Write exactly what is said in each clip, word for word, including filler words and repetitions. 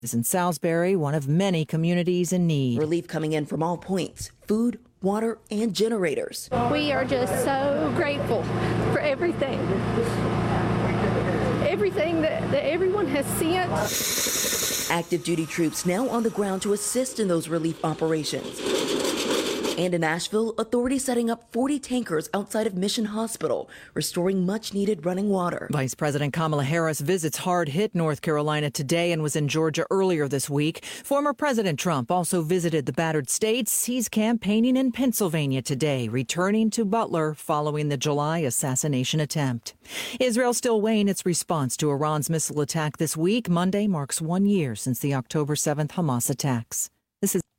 is in Salisbury, one of many communities in need. Relief coming in from all points: food, water, and generators. We are just so grateful for everything. Everything that, that everyone has sent. Active duty troops now on the ground to assist in those relief operations. And in Asheville, authorities setting up forty tankers outside of Mission Hospital, restoring much-needed running water. Vice President Kamala Harris visits hard-hit North Carolina today and was in Georgia earlier this week. Former President Trump also visited the battered states. He's campaigning in Pennsylvania today, returning to Butler following the July assassination attempt. Israel still weighing its response to Iran's missile attack this week. Monday marks one year since the October seventh Hamas attacks. This is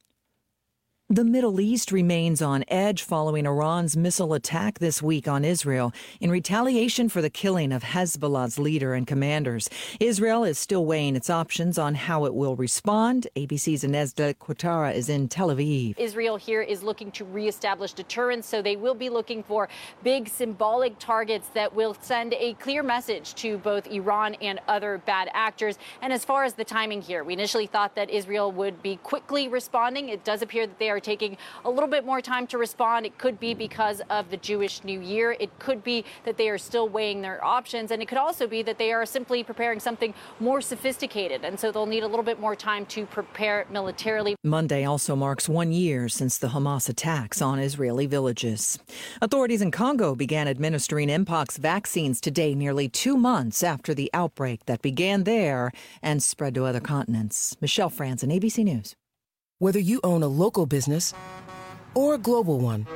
The Middle East remains on edge following Iran's missile attack this week on Israel in retaliation for the killing of Hezbollah's leader and commanders. Israel is still weighing its options on how it will respond. A B C's Inez de Quatara is in Tel Aviv. Israel here is looking to reestablish deterrence, so they will be looking for big symbolic targets that will send a clear message to both Iran and other bad actors. And as far as the timing here, we initially thought that Israel would be quickly responding. It does appear that they are taking a little bit more time to respond. It could be because of the Jewish New Year. It could be that they are still weighing their options. And it could also be that they are simply preparing something more sophisticated. And so they'll need a little bit more time to prepare militarily. Monday also marks one year since the Hamas attacks on Israeli villages. Authorities in Congo began administering Mpox vaccines today, nearly two months after the outbreak that began there and spread to other continents. Michelle Franzen, A B C News. Whether you own a local business or a global one,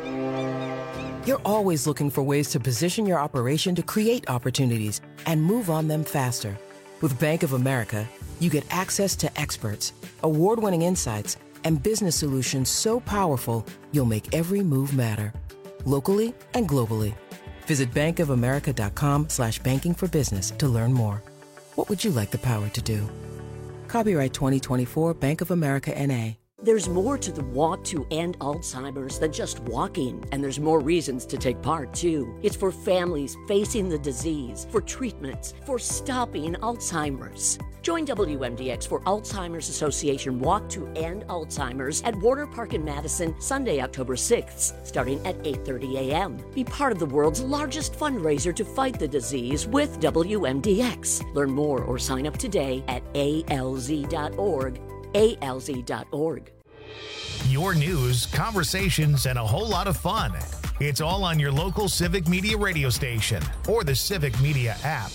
you're always looking for ways to position your operation to create opportunities and move on them faster. With Bank of America, you get access to experts, award-winning insights, and business solutions so powerful you'll make every move matter, locally and globally. Visit bankofamerica.com slash banking for business to learn more. What would you like the power to do? Copyright twenty twenty-four Bank of America N A. There's more to the Walk to End Alzheimer's than just walking, and there's more reasons to take part, too. It's for families facing the disease, for treatments, for stopping Alzheimer's. Join W M D X for Alzheimer's Association Walk to End Alzheimer's at Warner Park in Madison, Sunday, October sixth, starting at eight thirty a.m. Be part of the world's largest fundraiser to fight the disease with W M D X. Learn more or sign up today at A L Z dot org. A L Z dot org. Your news, conversations, and a whole lot of fun. It's all on your local Civic Media radio station or the Civic Media app.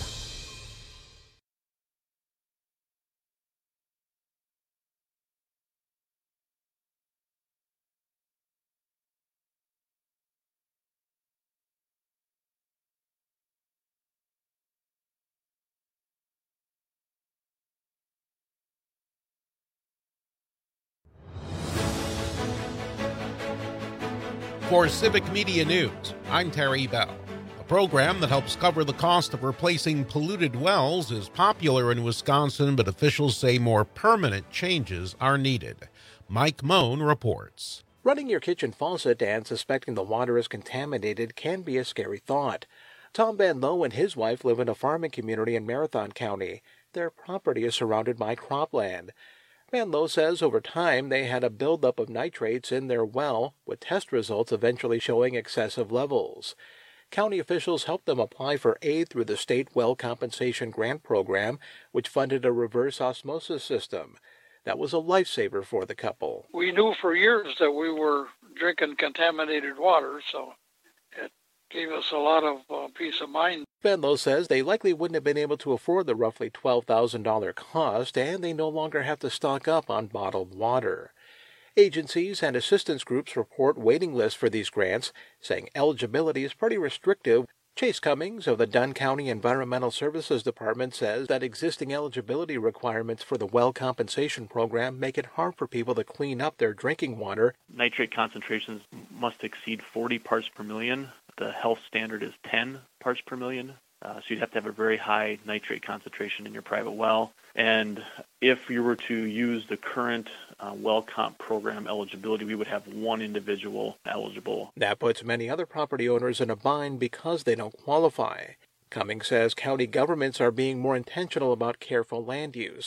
For Civic Media News, I'm Terry Bell. A program that helps cover the cost of replacing polluted wells is popular in Wisconsin, but officials say more permanent changes are needed. Mike Moan reports. Running your kitchen faucet and suspecting the water is contaminated can be a scary thought. Tom Van Lowe and his wife live in a farming community in Marathon County. Their property is surrounded by cropland. Van Lowe says over time they had a buildup of nitrates in their well, with test results eventually showing excessive levels. County officials helped them apply for aid through the State Well Compensation Grant Program, which funded a reverse osmosis system. That was a lifesaver for the couple. We knew for years that we were drinking contaminated water, so it gave us a lot of uh, peace of mind. Van Lowe says they likely wouldn't have been able to afford the roughly twelve thousand dollars cost, and they no longer have to stock up on bottled water. Agencies and assistance groups report waiting lists for these grants, saying eligibility is pretty restrictive. Chase Cummings of the Dunn County Environmental Services Department says that existing eligibility requirements for the Well Compensation Program make it hard for people to clean up their drinking water. Nitrate concentrations must exceed forty parts per million. The health standard is ten parts per million. Uh, so you'd have to have a very high nitrate concentration in your private well. And if you were to use the current uh, well comp program eligibility, we would have one individual eligible. That puts many other property owners in a bind because they don't qualify. Cummings says county governments are being more intentional about careful land use.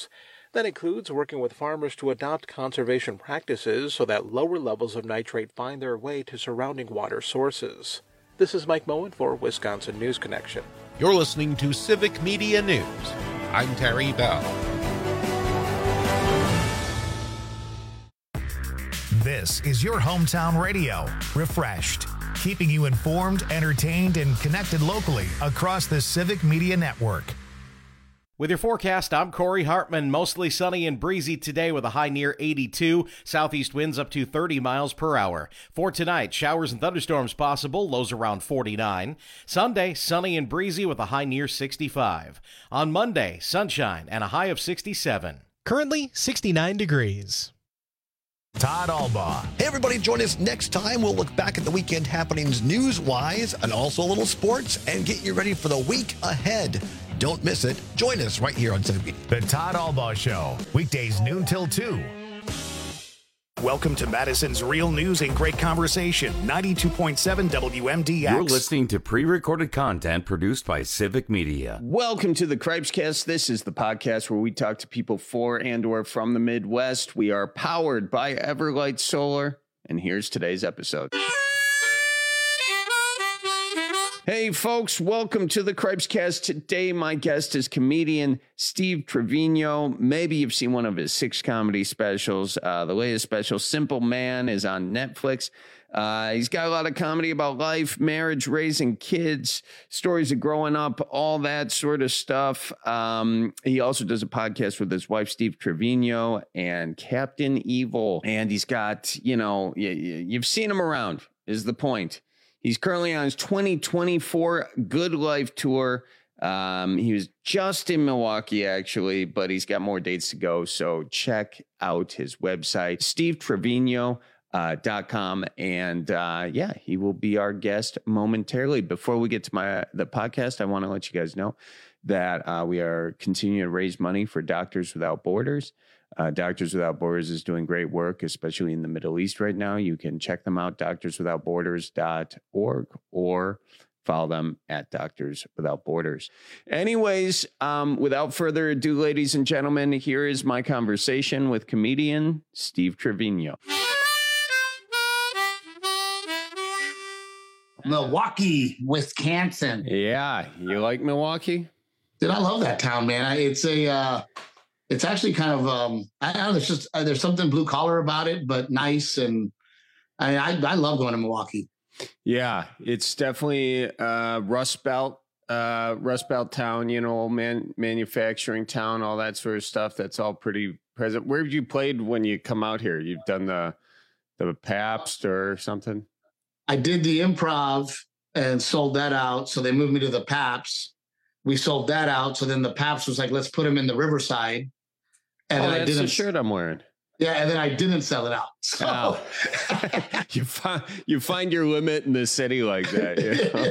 That includes working with farmers to adopt conservation practices so that lower levels of nitrate find their way to surrounding water sources. This is Mike Moen for Wisconsin News Connection. You're listening to Civic Media News. I'm Terry Bell. This is your hometown radio, Refreshed, keeping you informed, entertained, and connected locally across the Civic Media Network. With your forecast, I'm Corey Hartman. Mostly sunny and breezy today with a high near eighty-two. Southeast winds up to thirty miles per hour. For tonight, showers and thunderstorms possible, lows around forty-nine. Sunday, sunny and breezy with a high near sixty-five. On Monday, sunshine and a high of sixty-seven. Currently, sixty-nine degrees. Todd Albaugh. Hey, everybody, join us next time. We'll look back at the weekend happenings news-wise and also a little sports and get you ready for the week ahead. Don't miss it. Join us right here on Civic Media. The Todd Albaugh Show, weekdays noon till two. Welcome to Madison's Real News and Great Conversation, ninety-two point seven W M D X. You're listening to pre-recorded content produced by Civic Media. Welcome to the Cripescast. This is the podcast where we talk to people for and or from the Midwest. We are powered by Everlight Solar, and here's today's episode. Hey, folks, welcome to the Cripescast. Today, my guest is comedian Steve Trevino. Maybe you've seen one of his six comedy specials. Uh, the latest special, Simple Man, is on Netflix. Uh, he's got a lot of comedy about life, marriage, raising kids, stories of growing up, all that sort of stuff. Um, he also does a podcast with his wife, Steve Trevino, and Captain Evil. And he's got, you know, you, you've seen him around, is the point. He's currently on his twenty twenty-four Good Life Tour. Um, he was just in Milwaukee, actually, but he's got more dates to go. So check out his website, steve trevino dot com. And uh, yeah, he will be our guest momentarily. Before we get to my the podcast, I want to let you guys know that uh, we are continuing to raise money for Doctors Without Borders. Uh, Doctors Without Borders is doing great work, especially in the Middle East right now. You can check them out, doctors without borders dot org, or follow them at Doctors Without Borders. Anyways, um, without further ado, ladies and gentlemen, here is my conversation with comedian Steve Trevino. Milwaukee, Wisconsin. Yeah, you like Milwaukee? Dude, I love that town, man. I, it's a... Uh... It's actually kind of, um, I don't know, it's just, uh, there's something blue collar about it, but nice. And I, I, I love going to Milwaukee. Yeah, it's definitely uh, Rust Belt, uh, Rust Belt town, you know, man, manufacturing town, all that sort of stuff. That's all pretty present. Where have you played when you come out here? You've done the, the Pabst or something? I did the Improv and sold that out. So they moved me to the Pabst. We sold that out. So then the Pabst was like, let's put them in the Riverside. And oh, then that's I didn't, the shirt I'm wearing. Yeah, and then I didn't sell it out. So oh. you find you find your limit in the city like that.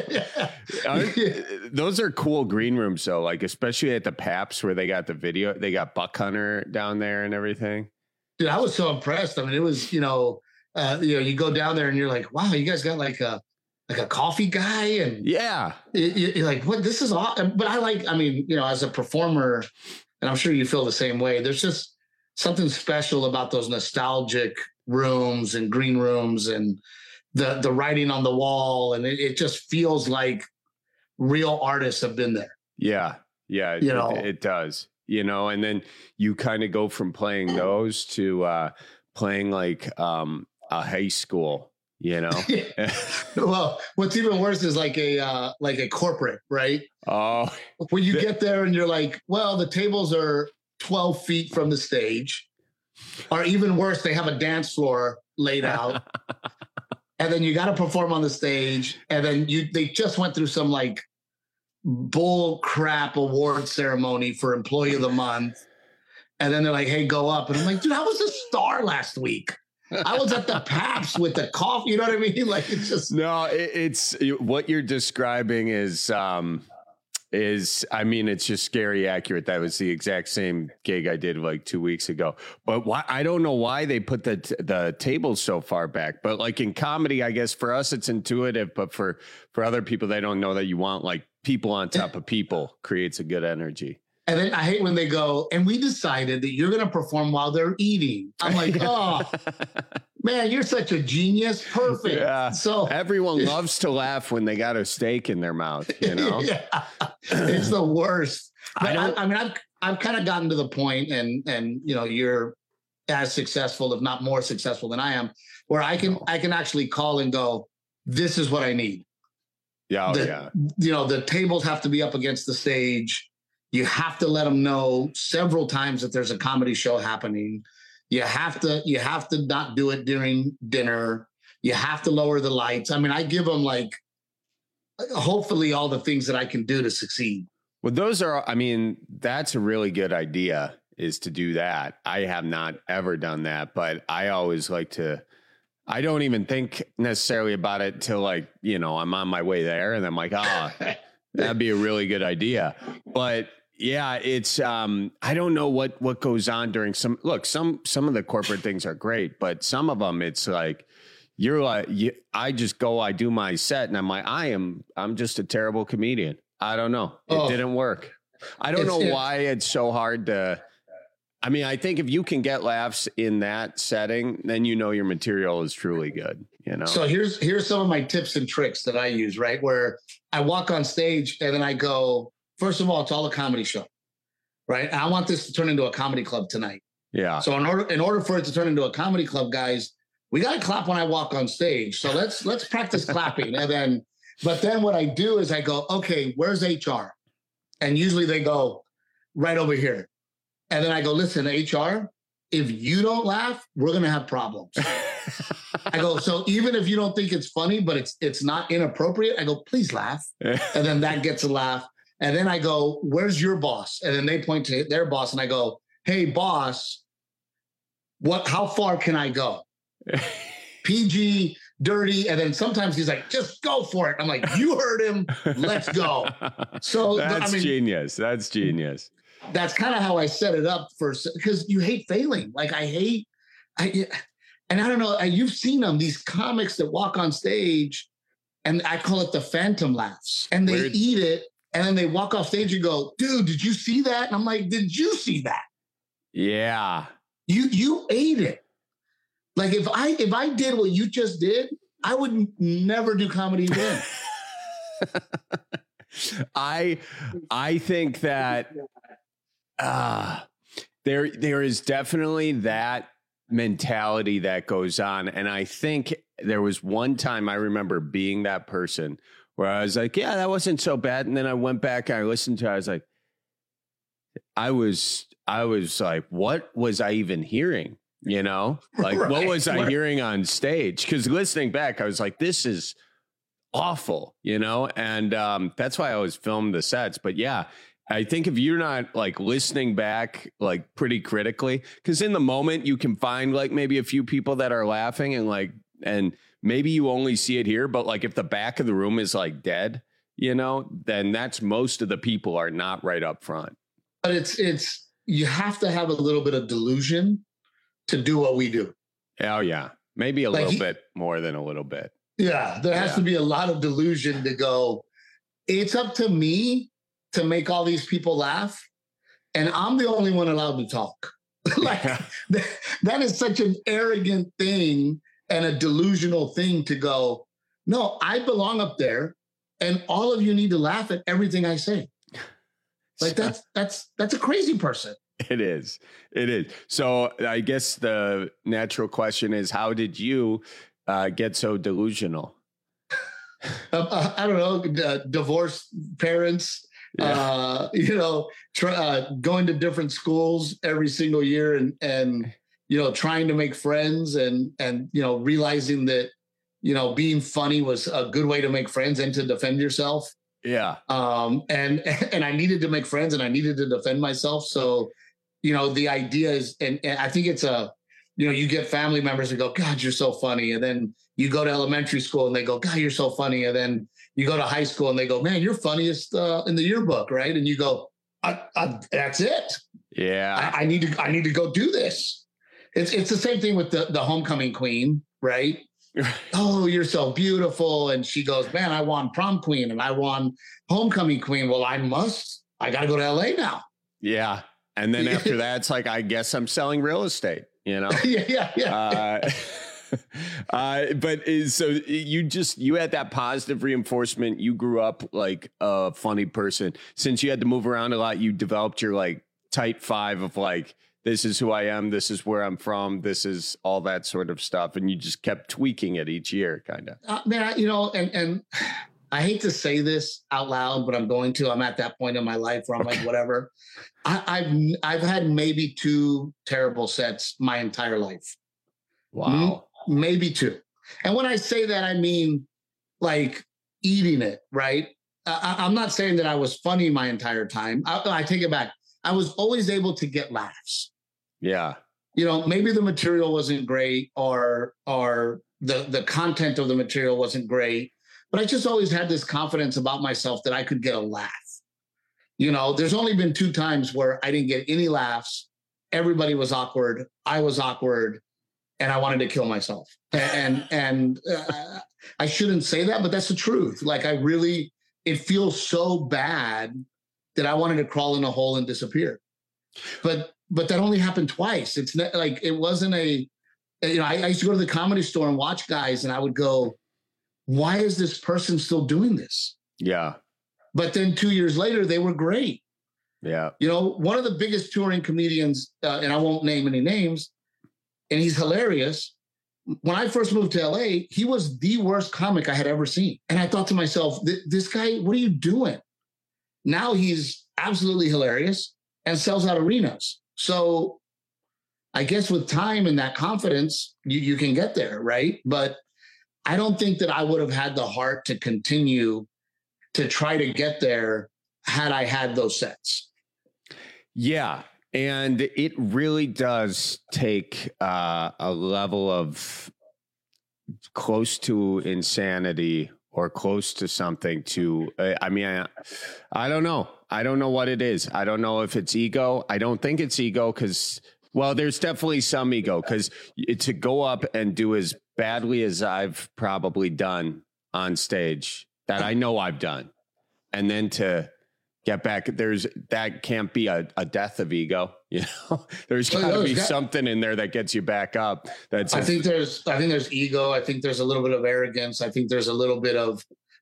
You know? Are, those are cool green rooms, though. Like especially at the Pabst where they got the video, they got Buck Hunter down there and everything. Dude, I was so impressed. I mean, it was you know, uh, you know, you go down there and you're like, wow, you guys got like a like a coffee guy, and yeah, you, you're like, what? This is awesome. But I like, I mean, you know, as a performer. And I'm sure you feel the same way. There's just something special about those nostalgic rooms and green rooms and the the writing on the wall. And it, it just feels like real artists have been there. Yeah. Yeah. You it, know, it, it does, you know, and then you kind of go from playing those to uh, playing like um, a high school, you know. Well, what's even worse is like a uh, like a corporate, right? Oh, when you get there and you're like, well, the tables are twelve feet from the stage, or even worse, they have a dance floor laid out, and then you got to perform on the stage, and then you they just went through some like bull crap award ceremony for Employee of the Month, and then they're like, hey, go up, and I'm like, dude, I was a star last week. I was at the Pabst with the coffee. You know what I mean? Like it's just no. It, it's what you're describing is um, is I mean it's just scary accurate. That was the exact same gig I did like two weeks ago. But why I don't know why they put the the tables so far back. But like in comedy, I guess for us it's intuitive. But for for other people, they don't know that you want like people on top of people creates a good energy. And then I hate when they go, and we decided that you're going to perform while they're eating. I'm like, oh, man, you're such a genius. Perfect. Yeah. So everyone loves to laugh when they got a steak in their mouth, you know? Yeah. It's the worst. But I, I, I mean, I've, I've kind of gotten to the point, and, and, you know, you're as successful, if not more successful than I am, where I can, I can actually call and go, this is what I need. Yeah. Oh, the, yeah. You know, the tables have to be up against the stage. You have to let them know several times that there's a comedy show happening. You have to, you have to not do it during dinner. You have to lower the lights. I mean, I give them like, hopefully all the things that I can do to succeed. Well, those are, I mean, that's a really good idea, is to do that. I have not ever done that, but I always like to, I don't even think necessarily about it till like, you know, I'm on my way there and I'm like, ah, oh, that'd be a really good idea. But yeah, it's, um, I don't know what, what goes on during some, look, some, some of the corporate things are great, but some of them it's like, you're like, you, I just go, I do my set and I'm like, I am, I'm just a terrible comedian. I don't know. It oh, didn't work. I don't know why it's so hard to, I mean, I think if you can get laughs in that setting, then you know your material is truly good, you know? So here's, here's some of my tips and tricks that I use, right? Where I walk on stage and then I go, first of all, it's all a comedy show, right? I want this to turn into a comedy club tonight. Yeah. So in order, in order for it to turn into a comedy club, guys, we got to clap when I walk on stage. So let's, let's practice clapping. And then, but then what I do is I go, okay, where's H R? And usually they go right over here. And then I go, listen, H R, if you don't laugh, we're going to have problems. I go, so even if you don't think it's funny, but it's it's not inappropriate, I go, please laugh. And then that gets a laugh. And then I go, where's your boss? And then they point to their boss and I go, hey, boss, what? How far can I go? P G, dirty. And then sometimes he's like, just go for it. I'm like, you heard him. Let's go. So that's I mean, genius. That's genius. That's kind of how I set it up for, because you hate failing. Like I hate, I, and I don't know, you've seen them, these comics that walk on stage and I call it the phantom laughs, and they Weird. eat it. And then they walk off stage and go, dude, did you see that? And I'm like, did you see that? Yeah. You, you ate it. Like if I, if I did what you just did, I would never do comedy again. I, I think that, Uh, there, there is definitely that mentality that goes on. And I think there was one time I remember being that person where I was like, yeah, that wasn't so bad. And then I went back and I listened to it. I was like, I was, I was like, what was I even hearing? You know, like right. what was I hearing on stage? Because listening back, I was like, this is awful, you know? And um, that's why I always filmed the sets. But yeah, I think if you're not like listening back, like pretty critically, because in the moment you can find like maybe a few people that are laughing and like, and maybe you only see it here, but like if the back of the room is like dead, you know, then that's most of the people are not right up front. But it's, it's, you have to have a little bit of delusion to do what we do. Oh yeah. Maybe a like little he, bit more than a little bit. Yeah. There has yeah. to be a lot of delusion to go, it's up to me to make all these people laugh, and I'm the only one allowed to talk. Like yeah. that, that is such an arrogant thing and a delusional thing to go, no, I belong up there and all of you need to laugh at everything I say. Like that's, that's, that's a crazy person. It is. It is. So I guess the natural question is, how did you uh, get so delusional? uh, I don't know, uh, divorced parents, Yeah. Uh, you know, try, uh, going to different schools every single year and, and, you know, trying to make friends and, and, you know, realizing that, you know, being funny was a good way to make friends and to defend yourself. Yeah. Um, and, and I needed to make friends and I needed to defend myself. So, you know, the idea is, and, and I think it's a, you know, you get family members that go, God, you're so funny. And then you go to elementary school and they go, God, you're so funny. And then you go to high school and they go, man, you're funniest uh, in the yearbook, right? And you go, I, I, that's it. Yeah, I, I need to. I need to go do this. It's it's the same thing with the the homecoming queen, right? Oh, you're so beautiful, and she goes, man, I won prom queen and I won homecoming queen. Well, I must. I got to go to L A now. Yeah. And then after that, it's like, I guess I'm selling real estate, you know? yeah, yeah, yeah. Uh, uh, but is, so you just, you had that positive reinforcement. You grew up like a funny person. Since you had to move around a lot, you developed your like tight five of like, this is who I am. This is where I'm from. This is all that sort of stuff. And you just kept tweaking it each year, kind of. Uh, man, I, you know, and, and I hate to say this out loud, but I'm going to. I'm at that point in my life where I'm okay. like, whatever. I, I've I've had maybe two terrible sets my entire life. Wow. Maybe two. And when I say that, I mean like eating it, right? I, I'm not saying that I was funny my entire time. I, I take it back. I was always able to get laughs. Yeah. You know, maybe the material wasn't great or or the, the content of the material wasn't great, but I just always had this confidence about myself that I could get a laugh. You know, there's only been two times where I didn't get any laughs. Everybody was awkward. I was awkward. And I wanted to kill myself. And, and uh, I shouldn't say that, but that's the truth. Like I really, it feels so bad that I wanted to crawl in a hole and disappear. But, but that only happened twice. It's not like, it wasn't a, you know, I, I used to go to the Comedy Store and watch guys and I would go, why is this person still doing this? Yeah. But then two years later, they were great. Yeah. You know, one of the biggest touring comedians, uh, and I won't name any names, and he's hilarious. When I first moved to L A, he was the worst comic I had ever seen. And I thought to myself, this guy, what are you doing? Now he's absolutely hilarious and sells out arenas. So I guess with time and that confidence, you, you can get there, right? But I don't think that I would have had the heart to continue to try to get there had I had those sets. Yeah. And it really does take uh, a level of close to insanity or close to something to, uh, I mean, I, I don't know. I don't know what it is. I don't know if it's ego. I don't think it's ego because, well, there's definitely some ego because to go up and do as badly as I've probably done on stage that I know I've done, and then to get back, there's that can't be a, a death of ego, you know. There's got to be got, something in there that gets you back up. That's I a, think there's I think there's ego. I think there's a little bit of arrogance. I think there's a little bit of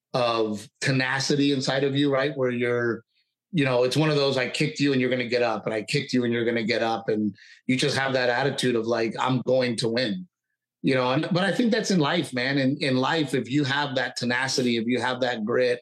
of tenacity inside of you, right? Where you're, you know, it's one of those, I kicked you and you're going to get up, and I kicked you and you're going to get up, and you just have that attitude of like, I'm going to win, you know. And but I think that's in life, man. In in life, if you have that tenacity, if you have that grit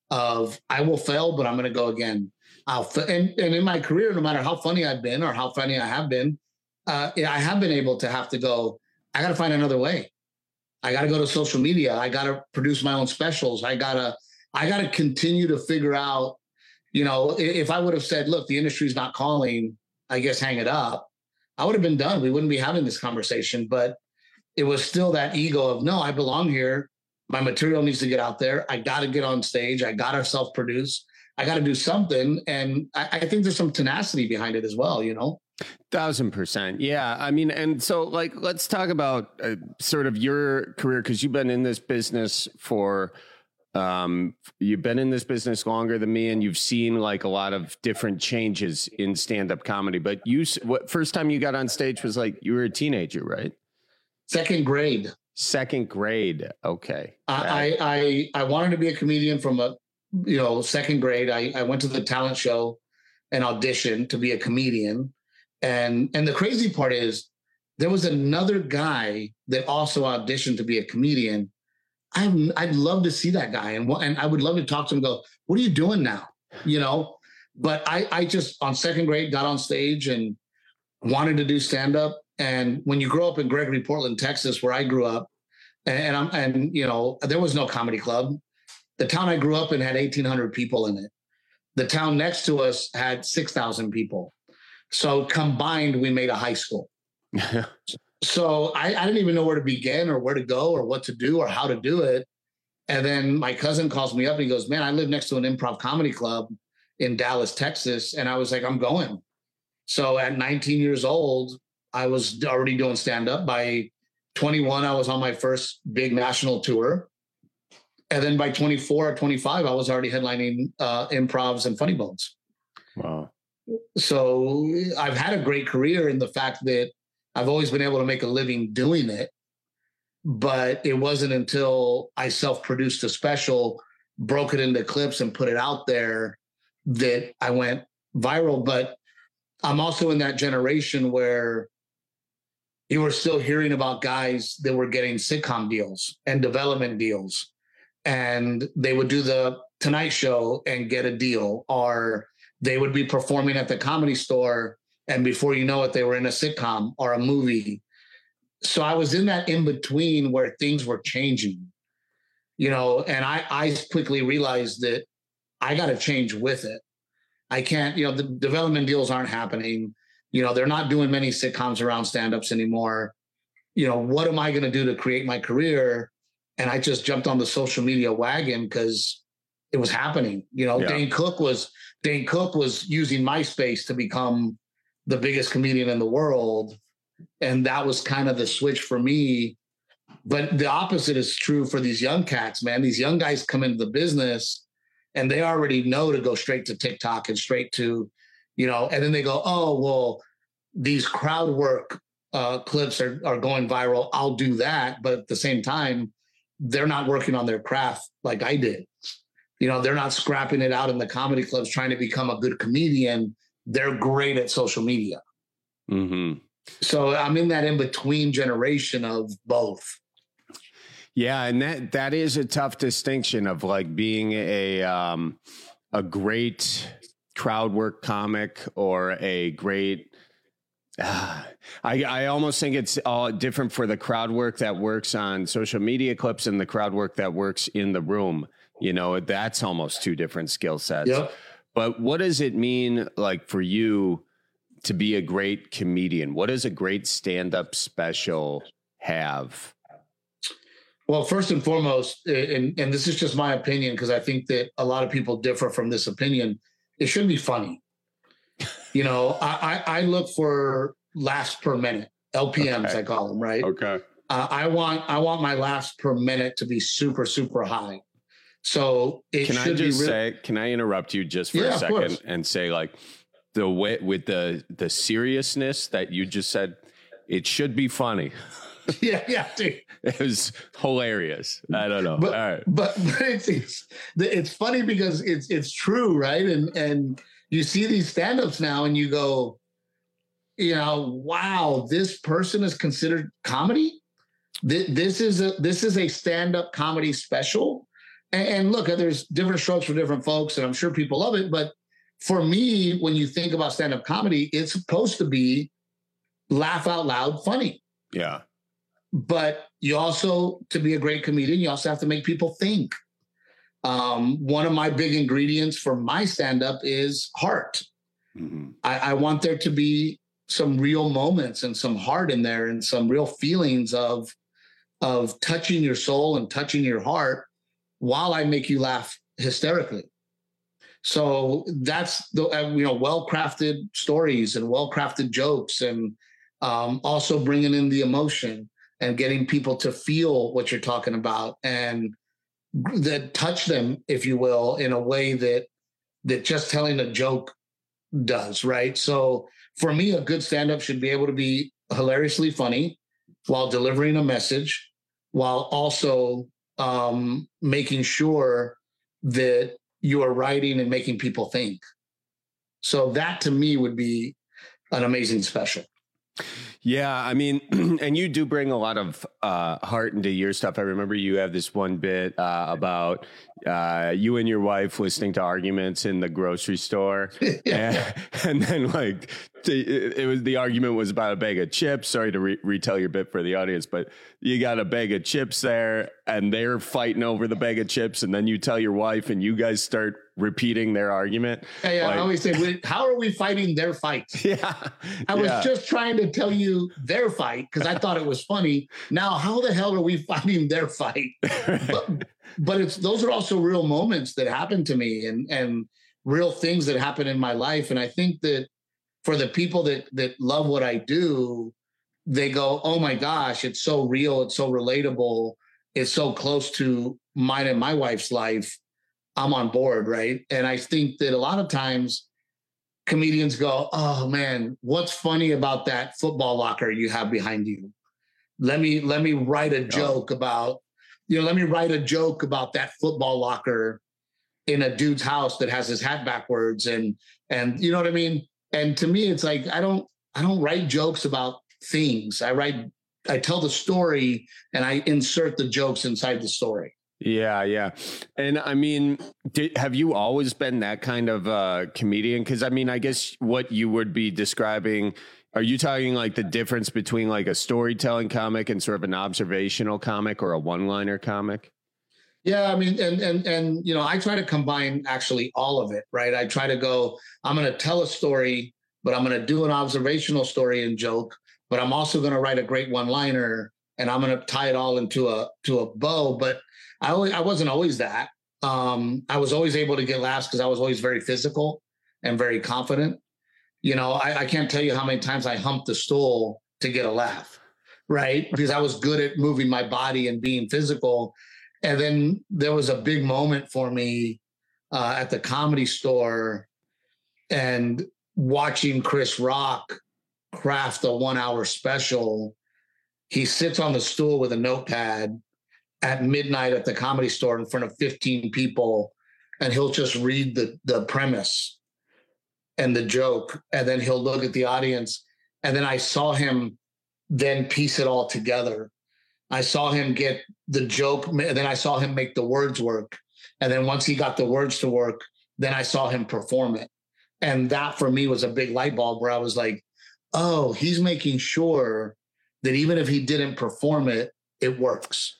of I will fail, but I'm going to go again. I'll fa- and, and in my career, no matter how funny I've been or how funny I have been, uh, I have been able to have to go, I got to find another way. I got to go to social media. I got to produce my own specials. I got to, I got to continue to figure out, you know, if I would have said, look, the industry's not calling, I guess hang it up, I would have been done. We wouldn't be having this conversation, but it was still that ego of, no, I belong here. My material needs to get out there. I got to get on stage. I got to self-produce. I got to do something. And I, I think there's some tenacity behind it as well, you know? Thousand percent. Yeah. I mean, and so like, let's talk about uh, sort of your career, because you've been in this business for, um, you've been in this business longer than me, and you've seen like a lot of different changes in stand-up comedy. But you, what first time you got on stage was like, you were a teenager, right? Second grade. Second grade. Okay. I, I, I wanted to be a comedian from a, you know, second grade. I, I went to the talent show and auditioned to be a comedian. And, and the crazy part is there was another guy that also auditioned to be a comedian. I'm, I'd love to see that guy. And, and I would love to talk to him and go, what are you doing now? You know, but I, I just on second grade got on stage and wanted to do stand-up. And when you grow up in Gregory, Portland, Texas, where I grew up, and I'm, and you know, there was no comedy club. The town I grew up in had eighteen hundred people in it. The town next to us had six thousand people. So combined, we made a high school. So I, I didn't even know where to begin or where to go or what to do or how to do it. And then my cousin calls me up and he goes, man, I live next to an improv comedy club in Dallas, Texas. And I was like, I'm going. So at nineteen years old, I was already doing stand-up. By twenty-one, I was on my first big national tour. And then by twenty-four or twenty-five, I was already headlining uh, Improvs and Funny Bones. Wow. So I've had a great career in the fact that I've always been able to make a living doing it. But it wasn't until I self-produced a special, broke it into clips and put it out there that I went viral. But I'm also in that generation where you were still hearing about guys that were getting sitcom deals and development deals. And they would do the Tonight Show and get a deal, or they would be performing at the Comedy Store, and before you know it, they were in a sitcom or a movie. So I was in that in between where things were changing, you know, and I, I quickly realized that I got to change with it. I can't, you know, the development deals aren't happening. You know, they're not doing many sitcoms around stand-ups anymore. You know, what am I going to do to create my career? And I just jumped on the social media wagon because it was happening. You know, yeah. Dane Cook was Dane Cook was using MySpace to become the biggest comedian in the world. And that was kind of the switch for me. But the opposite is true for these young cats, man. These young guys come into the business and they already know to go straight to TikTok and straight to, you know, and then they go, oh, well, these crowd work uh, clips are, are going viral. I'll do that. But at the same time, they're not working on their craft like I did. You know, they're not scrapping it out in the comedy clubs trying to become a good comedian. They're great at social media. Mm-hmm. So I'm in that in-between generation of both. Yeah, and that that is a tough distinction of like being a um, a great crowd work comic or a great. Uh, I I almost think it's all different for the crowd work that works on social media clips and the crowd work that works in the room. You know, that's almost two different skill sets. Yep. But what does it mean, like, for you to be a great comedian? What does a great stand-up special have? Well, first and foremost, and, and this is just my opinion, because I think that a lot of people differ from this opinion, it should be funny. You know, I, I, I look for laughs per minute, L P Ms, okay. I call them, right? Okay. Uh, I want I want my laughs per minute to be super, super high. So it can should I just be re- say, can I interrupt you just for yeah, a second and say, like, the way with the the seriousness that you just said, it should be funny. Yeah, yeah, dude. It was hilarious. I don't know. But, All right. but, but it's, it's it's funny because it's it's true, right? And and you see these stand-ups now and you go, you know, wow, this person is considered comedy. This, this is a this is a stand-up comedy special. And, and look, there's different strokes for different folks, and I'm sure people love it. But for me, when you think about stand-up comedy, it's supposed to be laugh out loud funny. Yeah. But you also, to be a great comedian, you also have to make people think. Um, one of my big ingredients for my stand-up is heart. Mm-hmm. I, I want there to be some real moments and some heart in there and some real feelings of, of touching your soul and touching your heart while I make you laugh hysterically. So that's the, you know, well-crafted stories and well-crafted jokes, and um, also bringing in the emotion and getting people to feel what you're talking about and that touch them, if you will, in a way that that just telling a joke does, right? So for me, a good stand-up should be able to be hilariously funny while delivering a message, while also um, making sure that you are writing and making people think. So that to me would be an amazing special. Yeah, I mean, and you do bring a lot of uh, heart into your stuff. I remember you have this one bit uh, about uh, you and your wife listening to arguments in the grocery store. Yeah. and, and then like it, it was the argument was about a bag of chips. Sorry to re- retell your bit for the audience, but you got a bag of chips there and they're fighting over the bag of chips. And then you tell your wife and you guys start repeating their argument. Yeah, yeah, like, I always say, how are we fighting their fight? Yeah. I was yeah. just trying to tell you their fight because I thought it was funny. Now, how the hell are we fighting their fight? but, but it's those are also real moments that happen to me and and real things that happen in my life. And I think that for the people that that love what I do, they go, oh my gosh, it's so real, it's so relatable, it's so close to mine and my wife's life. I'm on board, right? And I think that a lot of times comedians go, oh man, what's funny about that football locker you have behind you? Let me let me write a joke about, you know, let me write a joke about that football locker in a dude's house that has his hat backwards, and and you know what I mean? And to me, it's like I don't I don't write jokes about things. I write I tell the story and I insert the jokes inside the story. Yeah, yeah. And I mean, did, have you always been that kind of uh, comedian? Because I mean, I guess what you would be describing, are you talking like the difference between like a storytelling comic and sort of an observational comic or a one-liner comic? Yeah, I mean, and and and you know, I try to combine actually all of it, right? I try to go, I'm going to tell a story, but I'm going to do an observational story and joke, but I'm also going to write a great one-liner, and I'm going to tie it all into a to a bow. But I always, I wasn't always that. Um, I was always able to get laughs because I was always very physical and very confident. You know, I, I can't tell you how many times I humped the stool to get a laugh, right? Because I was good at moving my body and being physical. And then there was a big moment for me uh, at the Comedy Store and watching Chris Rock craft a one-hour special. He sits on the stool with a notepad at midnight at the Comedy Store in front of fifteen people, and he'll just read the, the premise and the joke, and then he'll look at the audience. And then I saw him then piece it all together. I saw him get the joke, and then I saw him make the words work. And then once he got the words to work, then I saw him perform it. And that for me was a big light bulb where I was like, oh, he's making sure that even if he didn't perform it, it works.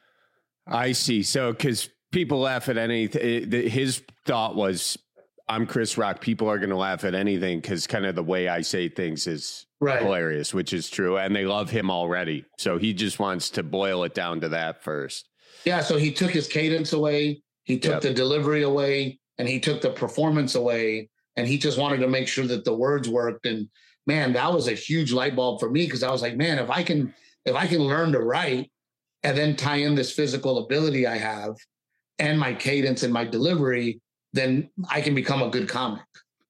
I see. So, because people laugh at anything, his thought was, I'm Chris Rock. People are going to laugh at anything because kind of the way I say things is right. hilarious, which is true. And they love him already. So he just wants to boil it down to that first. Yeah. So he took his cadence away. He took yep. the delivery away, and he took the performance away. And he just wanted to make sure that the words worked. And man, that was a huge light bulb for me, because I was like, man, if I can, if I can learn to write and then tie in this physical ability I have and my cadence and my delivery, then I can become a good comic.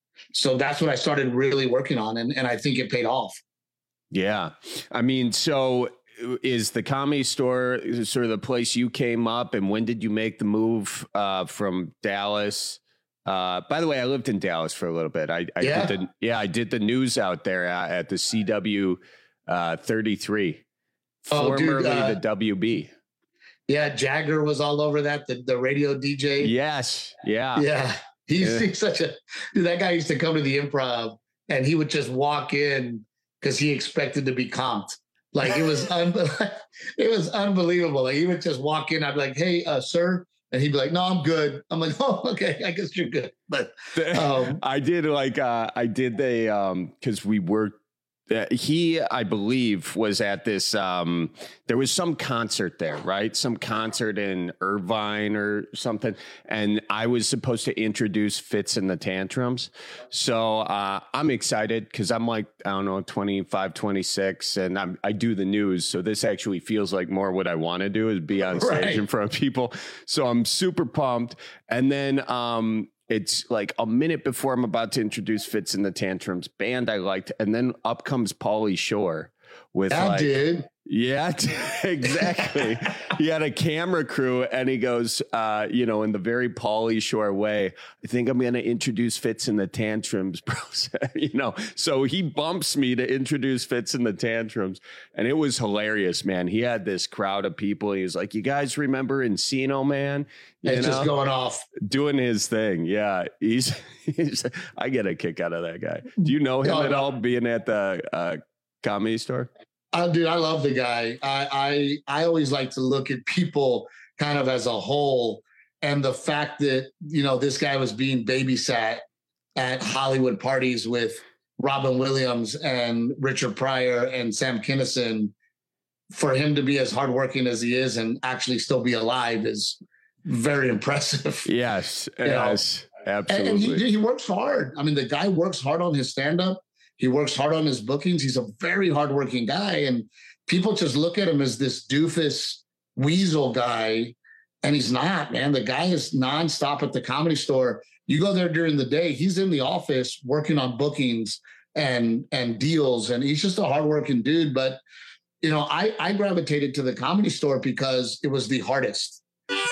So that's what I started really working on. And, and I think it paid off. Yeah. I mean, so is the Comedy Store sort of the place you came up, and when did you make the move uh, from Dallas? Uh, by the way, I lived in Dallas for a little bit. I, I yeah. did the, yeah, I did the news out there uh, at the C W uh, thirty-three. Oh, Formerly dude, uh, the W B. Yeah, Jagger was all over that, the, the radio D J. Yes. Yeah. Yeah. He's, yeah. he's such a dude. That guy used to come to the Improv, and he would just walk in because he expected to be comped. Like it was un- it was unbelievable. Like he would just walk in. I'd be like, hey, uh, sir. And he'd be like, no, I'm good. I'm like, oh, okay, I guess you're good. But um, I did like uh, I did the um because we were Uh, he, I believe, was at this, um, there was some concert there, right? Some concert in Irvine or something. And I was supposed to introduce Fitz and the Tantrums. So uh, I'm excited because I'm like, I don't know, twenty-five, twenty-six, and I'm, I do the news. So this actually feels like more what I want to do is be on stage right. in front of people. So I'm super pumped. And then, um, it's like a minute before I'm about to introduce Fitz and the Tantrums, band I liked. And then up comes Pauly Shore with I like, did. Yeah, exactly. He had a camera crew and he goes, uh, you know, in the very Pauly Shore way, I think I'm going to introduce Fitz and the Tantrums, bro. You know, so he bumps me to introduce Fitz and the Tantrums. And it was hilarious, man. He had this crowd of people. He was like, you guys remember Encino Man? You it's know? just going off. Doing his thing. Yeah. He's, he's, I get a kick out of that guy. Do you know him oh, at all being at the uh, Comedy Store? Oh, dude, I love the guy. I, I I always like to look at people kind of as a whole, and the fact that, you know, this guy was being babysat at Hollywood parties with Robin Williams and Richard Pryor and Sam Kinison, for him to be as hardworking as he is and actually still be alive is very impressive. Yes, yes, know? Absolutely. And he, he works hard. I mean, the guy works hard on his stand-up. He works hard on his bookings. He's a very hardworking guy. And people just look at him as this doofus weasel guy. And he's not, man. The guy is nonstop at the Comedy Store. You go there during the day, he's in the office working on bookings and and deals, and he's just a hardworking dude. But, you know, I, I gravitated to the Comedy Store because it was the hardest.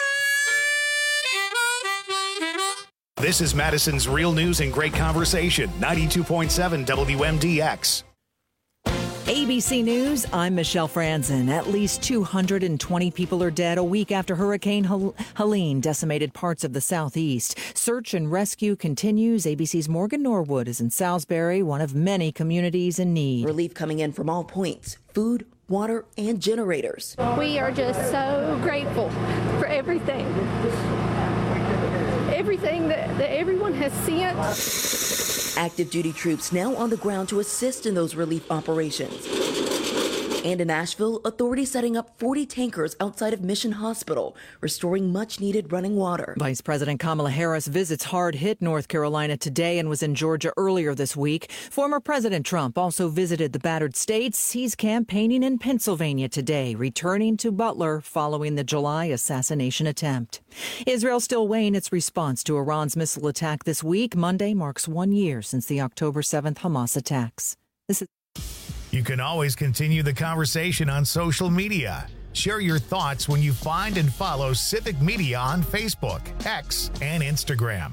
This is Madison's Real News and Great Conversation, ninety-two point seven W M D X. A B C News, I'm Michelle Franzen. At least two hundred twenty people are dead a week after Hurricane Helene decimated parts of the southeast. Search and rescue continues. A B C's Morgan Norwood is in Salisbury, one of many communities in need. Relief coming in from all points: food, water, and generators. We are just so grateful for everything. Everything that, that everyone has sent. Active duty troops now on the ground to assist in those relief operations. And in Asheville, authorities setting up forty tankers outside of Mission Hospital, restoring much-needed running water. Vice President Kamala Harris visits hard-hit North Carolina today and was in Georgia earlier this week. Former President Trump also visited the battered states. He's campaigning in Pennsylvania today, returning to Butler following the July assassination attempt. Israel still weighing its response to Iran's missile attack this week. Monday marks one year since the October seventh Hamas attacks. This is You can always continue the conversation on social media. Share your thoughts when you find and follow Civic Media on Facebook, X, and Instagram.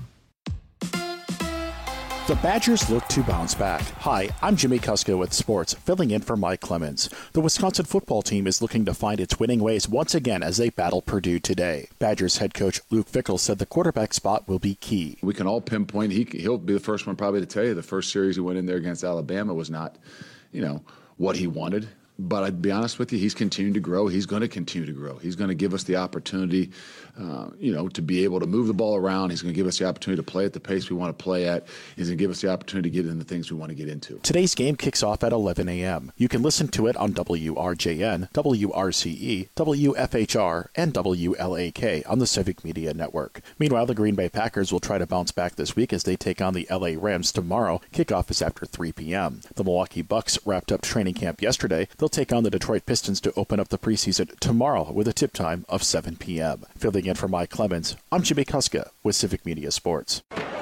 The Badgers look to bounce back. Hi, I'm Jimmy Kuska with Sports, filling in for Mike Clemens. The Wisconsin football team is looking to find its winning ways once again as they battle Purdue today. Badgers head coach Luke Fickell said the quarterback spot will be key. We can all pinpoint, he, he'll be the first one probably to tell you the first series he went in there against Alabama was not, you know, what he wanted. But I'd be honest with you, he's continuing to grow. He's going to continue to grow. He's going to give us the opportunity, uh, you know, to be able to move the ball around. He's going to give us the opportunity to play at the pace we want to play at. He's going to give us the opportunity to get into things we want to get into. Today's game kicks off at eleven a.m. You can listen to it on W R J N, W R C E, W F H R, and W L A K on the Civic Media Network. Meanwhile, the Green Bay Packers will try to bounce back this week as they take on the L A Rams tomorrow. Kickoff is after three p.m. The Milwaukee Bucks wrapped up training camp yesterday. They'll take on the Detroit Pistons to open up the preseason tomorrow with a tip time of seven p.m. Filling in for Mike Clemens, I'm Jimmy Kuska with Civic Media Sports.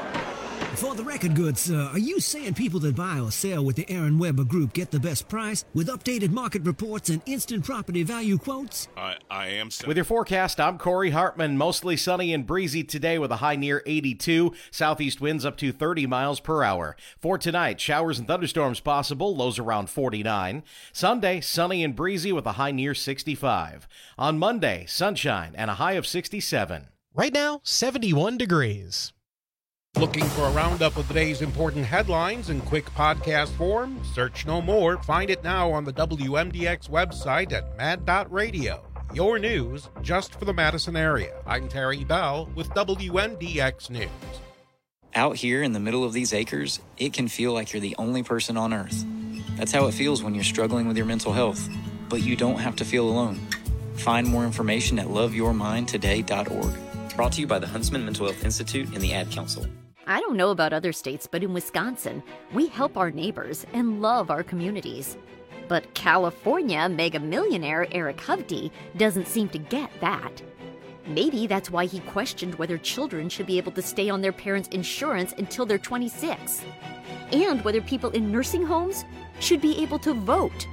For the record, good sir, are you saying people that buy or sell with the Aaron Weber Group get the best price with updated market reports and instant property value quotes? I, I am saying. With your forecast, I'm Corey Hartman. Mostly sunny and breezy today with a high near eighty-two. Southeast winds up to thirty miles per hour. For tonight, showers and thunderstorms possible, lows around forty-nine. Sunday, sunny and breezy with a high near sixty-five. On Monday, sunshine and a high of sixty-seven. Right now, seventy-one degrees. Looking for a roundup of the day's important headlines in quick podcast form? Search no more. Find it now on the W M D X website at mad dot radio. Your news just for the Madison area. I'm Terry Bell with W M D X News. Out here in the middle of these acres, it can feel like you're the only person on Earth. That's how it feels when you're struggling with your mental health. But you don't have to feel alone. Find more information at love your mind today dot org. Brought to you by the Huntsman Mental Health Institute and the Ad Council. I don't know about other states, but in Wisconsin, we help our neighbors and love our communities. But California mega millionaire Eric Hovde doesn't seem to get that. Maybe that's why he questioned whether children should be able to stay on their parents' insurance until they're twenty-six, and whether people in nursing homes should be able to vote.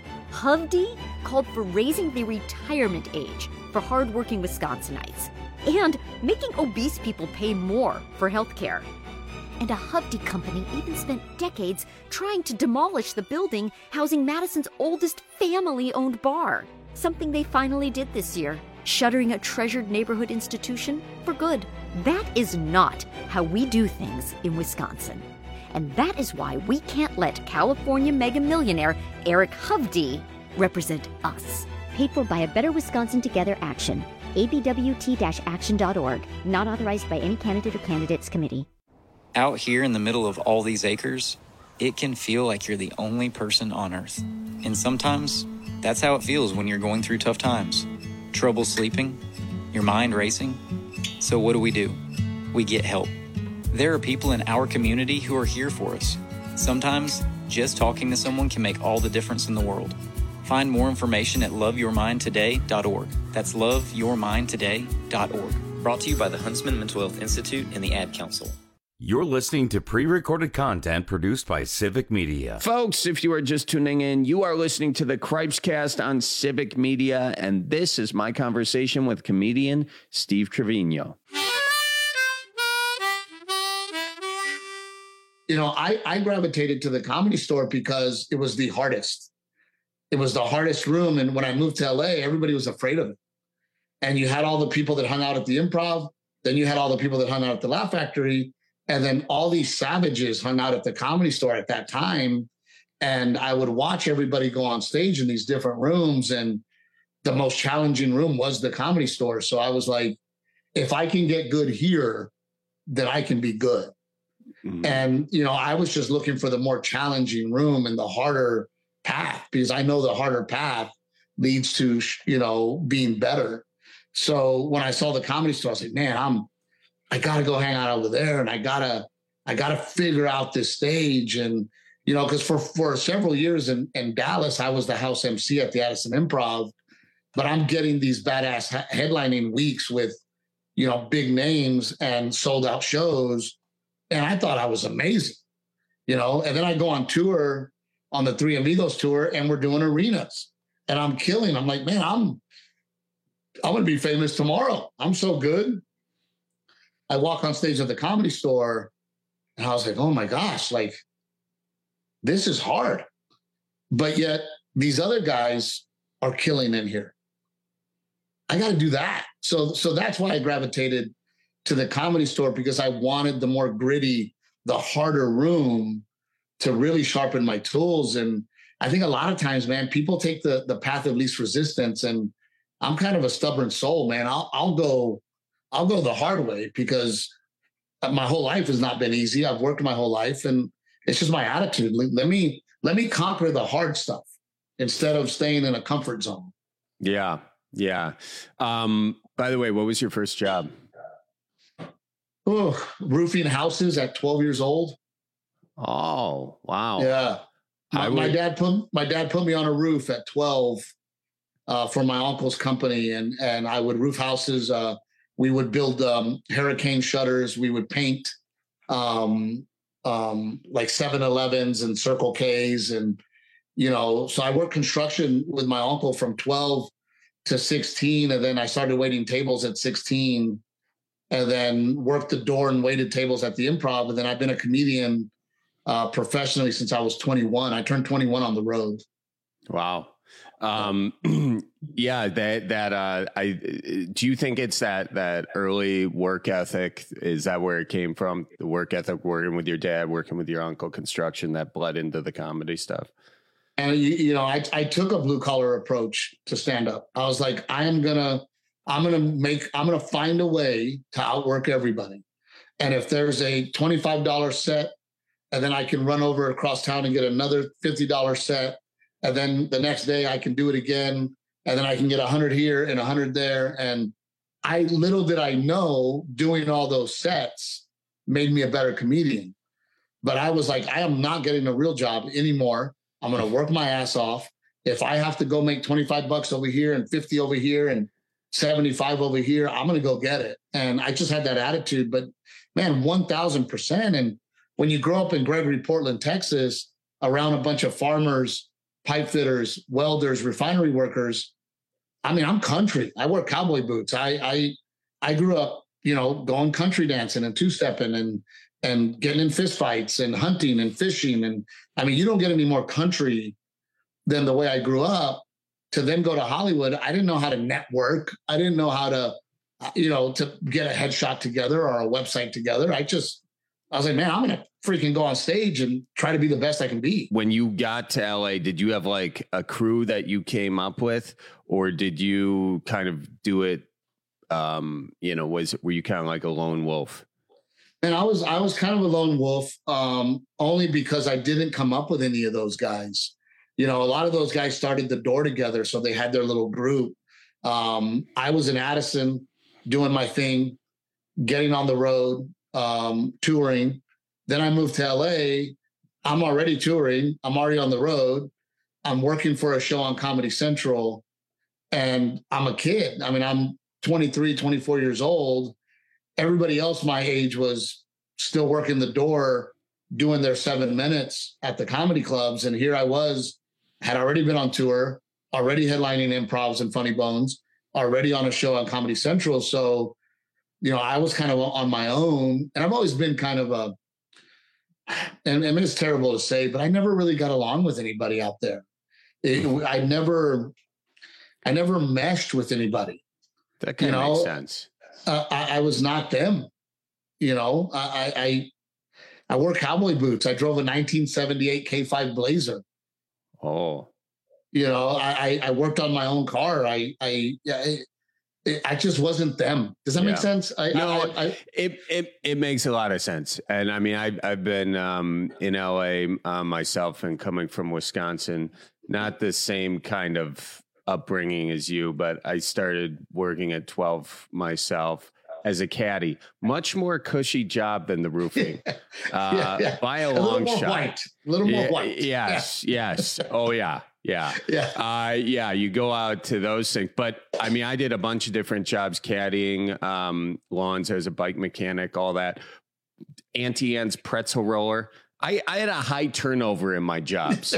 Hovde called for raising the retirement age for hardworking Wisconsinites and making obese people pay more for health care. And a Hovde company even spent decades trying to demolish the building housing Madison's oldest family-owned bar, something they finally did this year, shuttering a treasured neighborhood institution for good. That is not how we do things in Wisconsin. And that is why we can't let California mega millionaire Eric Hovde represent us. Paid for by a Better Wisconsin Together action. A B W T action dot org. Not authorized by any candidate or candidates committee. Out here in the middle of all these acres, it can feel like you're the only person on Earth. And sometimes, that's how it feels when you're going through tough times. Trouble sleeping, your mind racing. So what do we do? We get help. There are people in our community who are here for us. Sometimes, just talking to someone can make all the difference in the world. Find more information at love your mind today dot org. That's love your mind today dot org. Brought to you by the Huntsman Mental Health Institute and the Ad Council. You're listening to pre-recorded content produced by Civic Media. Folks, if you are just tuning in, you are listening to the Cripescast on Civic Media, and this is my conversation with comedian Steve Trevino. You know, I, I gravitated to the Comedy Store because it was the hardest. It was the hardest room, and when I moved to L A, everybody was afraid of it. And you had all the people that hung out at the Improv, then you had all the people that hung out at the Laugh Factory, and then all these savages hung out at the Comedy Store at that time. And I would watch everybody go on stage in these different rooms. And the most challenging room was the Comedy Store. So I was like, if I can get good here, then I can be good. Mm-hmm. And, you know, I was just looking for the more challenging room and the harder path, because I know the harder path leads to, you know, being better. So when I saw the Comedy Store, I was like, man, I'm, I got to go hang out over there, and I gotta, I gotta figure out this stage. And, you know, because for, for several years in, in Dallas, I was the house M C at the Addison Improv, but I'm getting these badass ha- headlining weeks with, you know, big names and sold out shows. And I thought I was amazing, you know, and then I go on tour on the Three Amigos tour, and we're doing arenas, and I'm killing. I'm like, man, I'm, I'm going to be famous tomorrow. I'm so good. I walk on stage at the Comedy Store, and I was like, oh my gosh, like, this is hard. But yet these other guys are killing in here. I got to do that. So, so that's why I gravitated to the Comedy Store, because I wanted the more gritty, the harder room to really sharpen my tools. And I think a lot of times, man, people take the, the path of least resistance, and I'm kind of a stubborn soul, man. I'll, I'll go, I'll go the hard way, because my whole life has not been easy. I've worked my whole life, and it's just my attitude. Let me, let me conquer the hard stuff instead of staying in a comfort zone. Yeah. Yeah. Um, by the way, what was your first job? Oh, roofing houses at twelve years old. Oh, wow. Yeah. My, would... my dad put, my dad put me on a roof at twelve uh, for my uncle's company. And, and I would roof houses. Uh, we would build um, hurricane shutters. We would paint um, um, like seven elevens and Circle K's. And, you know, so I worked construction with my uncle from twelve to sixteen. And then I started waiting tables at sixteen, and then worked the door and waited tables at the Improv. And then I've been a comedian uh, professionally since I was twenty-one. I turned twenty-one on the road. Wow. Um, yeah, that, that, uh, I, do you think it's that, that early work ethic? Is that where it came from? The work ethic, working with your dad, working with your uncle, construction, that bled into the comedy stuff? And, you, you know, I, I took a blue collar approach to stand up. I was like, I am going to, I'm going to make, I'm going to find a way to outwork everybody. And if there's a twenty-five dollars set, and then I can run over across town and get another fifty dollars set, and then the next day I can do it again, and then I can get a hundred here and a hundred there. And I, little did I know, doing all those sets made me a better comedian. But I was like, I am not getting a real job anymore. I'm going to work my ass off. If I have to go make twenty-five bucks over here and fifty over here and seventy-five over here, I'm going to go get it. And I just had that attitude. But man, one thousand percent. And when you grow up in Gregory, Portland, Texas, around a bunch of farmers, pipe fitters, welders, refinery workers, I mean, I'm country. I wear cowboy boots. I I I grew up, you know, going country dancing and two-stepping and and getting in fistfights and hunting and fishing. And I mean, you don't get any more country than the way I grew up. To then go to Hollywood, I didn't know how to network. I didn't know how to, you know, to get a headshot together or a website together. I just, I was like, man, I'm going to freaking go on stage and try to be the best I can be. When you got to L A, did you have like a crew that you came up with, or did you kind of do it? Um, you know, was, were you kind of like a lone wolf? And I was, I was kind of a lone wolf, um, only because I didn't come up with any of those guys. You know, a lot of those guys started the door together, so they had their little group. Um, I was in Addison doing my thing, getting on the road, um, touring. Then I moved to L A. I'm already touring. I'm already on the road. I'm working for a show on Comedy Central, and I'm a kid. I mean, I'm twenty-three, twenty-four years old. Everybody else my age was still working the door, doing their seven minutes at the comedy clubs. And here I was, had already been on tour, already headlining Improvs and Funny Bones, already on a show on Comedy Central. So, you know, I was kind of on my own, and I've always been kind of a, and I mean, it's terrible to say, but I never really got along with anybody out there. It, I never, I never meshed with anybody. That kind of makes sense. Uh, I, I was not them. You know, I, I, I wore cowboy boots. I drove a nineteen seventy-eight K five Blazer. Oh, you know, I, I worked on my own car. I, I, I, I just wasn't them. Does that yeah. make sense? I, no, I, I, it, it, it makes a lot of sense. And I mean, I, I've been um, in L A uh, myself, and coming from Wisconsin, not the same kind of upbringing as you, but I started working at twelve myself as a caddy. Much more cushy job than the roofing. Uh, yeah, yeah. By a, a long little more shot. White. A little more yeah, white. Yes, yeah. yes. Oh, yeah. Yeah. Yeah. Uh, yeah. You go out to those things. But I mean, I did a bunch of different jobs, caddying, um, lawns as a bike mechanic, all that. Auntie Anne's pretzel roller. I, I had a high turnover in my jobs.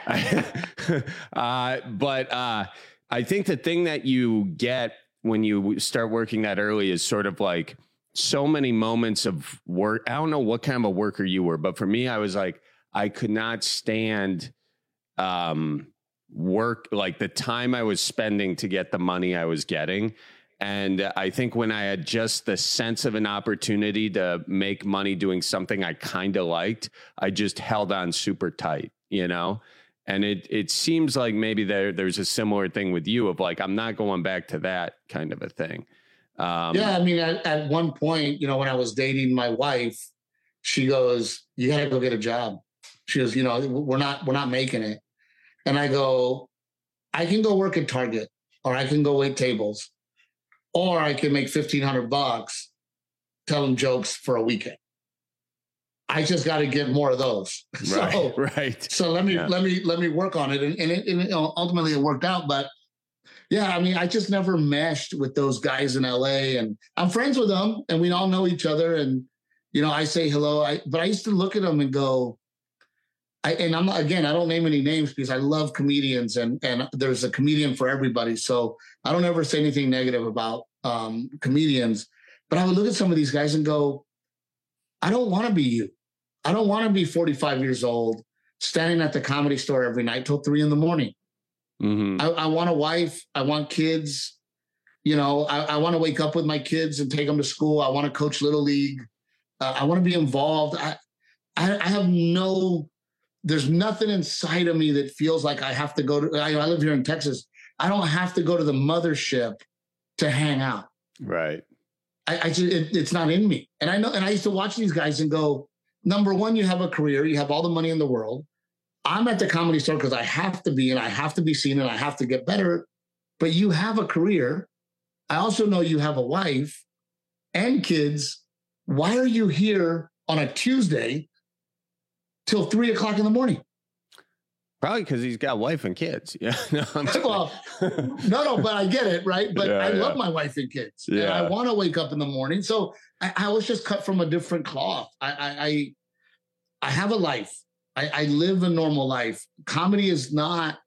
uh, but uh, I think the thing that you get when you start working that early is sort of like so many moments of work. I don't know what kind of a worker you were, but for me, I was like, I could not stand um, work, like the time I was spending to get the money I was getting. And I think when I had just the sense of an opportunity to make money doing something I kind of liked, I just held on super tight, you know? And it it seems like maybe there there's a similar thing with you of like, I'm not going back to that kind of a thing. Um, yeah, I mean, at, at one point, you know, when I was dating my wife, she goes, "You got to go get a job." She goes, "You know, we're not we're not making it." And I go, "I can go work at Target, or I can go wait tables, or I can make fifteen hundred bucks telling jokes for a weekend. I just got to get more of those." Right, so, right. So let me yeah. let me let me work on it, and, and, it, and it, ultimately it worked out. But yeah, I mean, I just never meshed with those guys in L A, and I'm friends with them, and we all know each other, and you know, I say hello. I but I used to look at them and go, I and I'm again, I don't name any names because I love comedians, and and there's a comedian for everybody. So I don't ever say anything negative about um, comedians, but I would look at some of these guys and go, I don't want to be you. I don't want to be forty-five years old, standing at the Comedy Store every night till three in the morning. Mm-hmm. I, I want a wife. I want kids. You know, I, I want to wake up with my kids and take them to school. I want to coach Little League. Uh, I want to be involved. I, I, I have no, there's nothing inside of me that feels like I have to go to, I, I live here in Texas. I don't have to go to the mothership to hang out. Right. I, I just, it, it's not in me. And I know, and I used to watch these guys and go, number one, you have a career, you have all the money in the world. I'm at the Comedy Store because I have to be, and I have to be seen, and I have to get better. But you have a career. I also know you have a wife and kids. Why are you here on a Tuesday till three o'clock in the morning? Probably because he's got wife and kids. Yeah. No, I'm well, no, no, but I get it, right? But yeah, I yeah. love my wife and kids. Yeah. And I want to wake up in the morning. So I, I was just cut from a different cloth. I I, I, I have a life. I, I live a normal life. Comedy is not,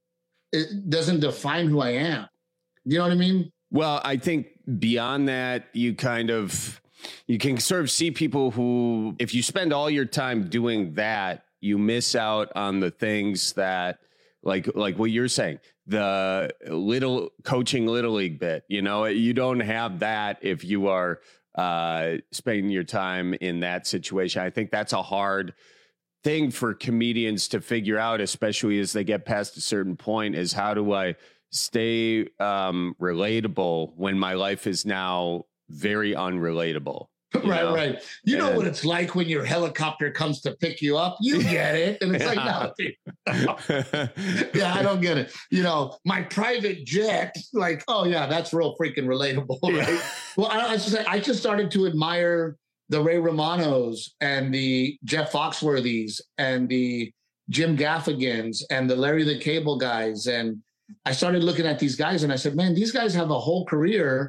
it doesn't define who I am. You know what I mean? Well, I think beyond that, you kind of, you can sort of see people who, if you spend all your time doing that, you miss out on the things that, like, like what you're saying, the little coaching Little League bit, you know, you don't have that if you are uh, spending your time in that situation. I think that's a hard thing for comedians to figure out, especially as they get past a certain point, is how do I stay um, relatable when my life is now very unrelatable? Right, know? right. You and, know what it's like when your helicopter comes to pick you up. You get it. And it's yeah. like, no, dude. Yeah, I don't get it. You know, my private jet, like, oh, yeah, that's real freaking relatable, right? Yeah. Well, I, I, just, I just started to admire the Ray Romanos and the Jeff Foxworthys and the Jim Gaffigans and the Larry the Cable guys. And I started looking at these guys and I said, man, these guys have a whole career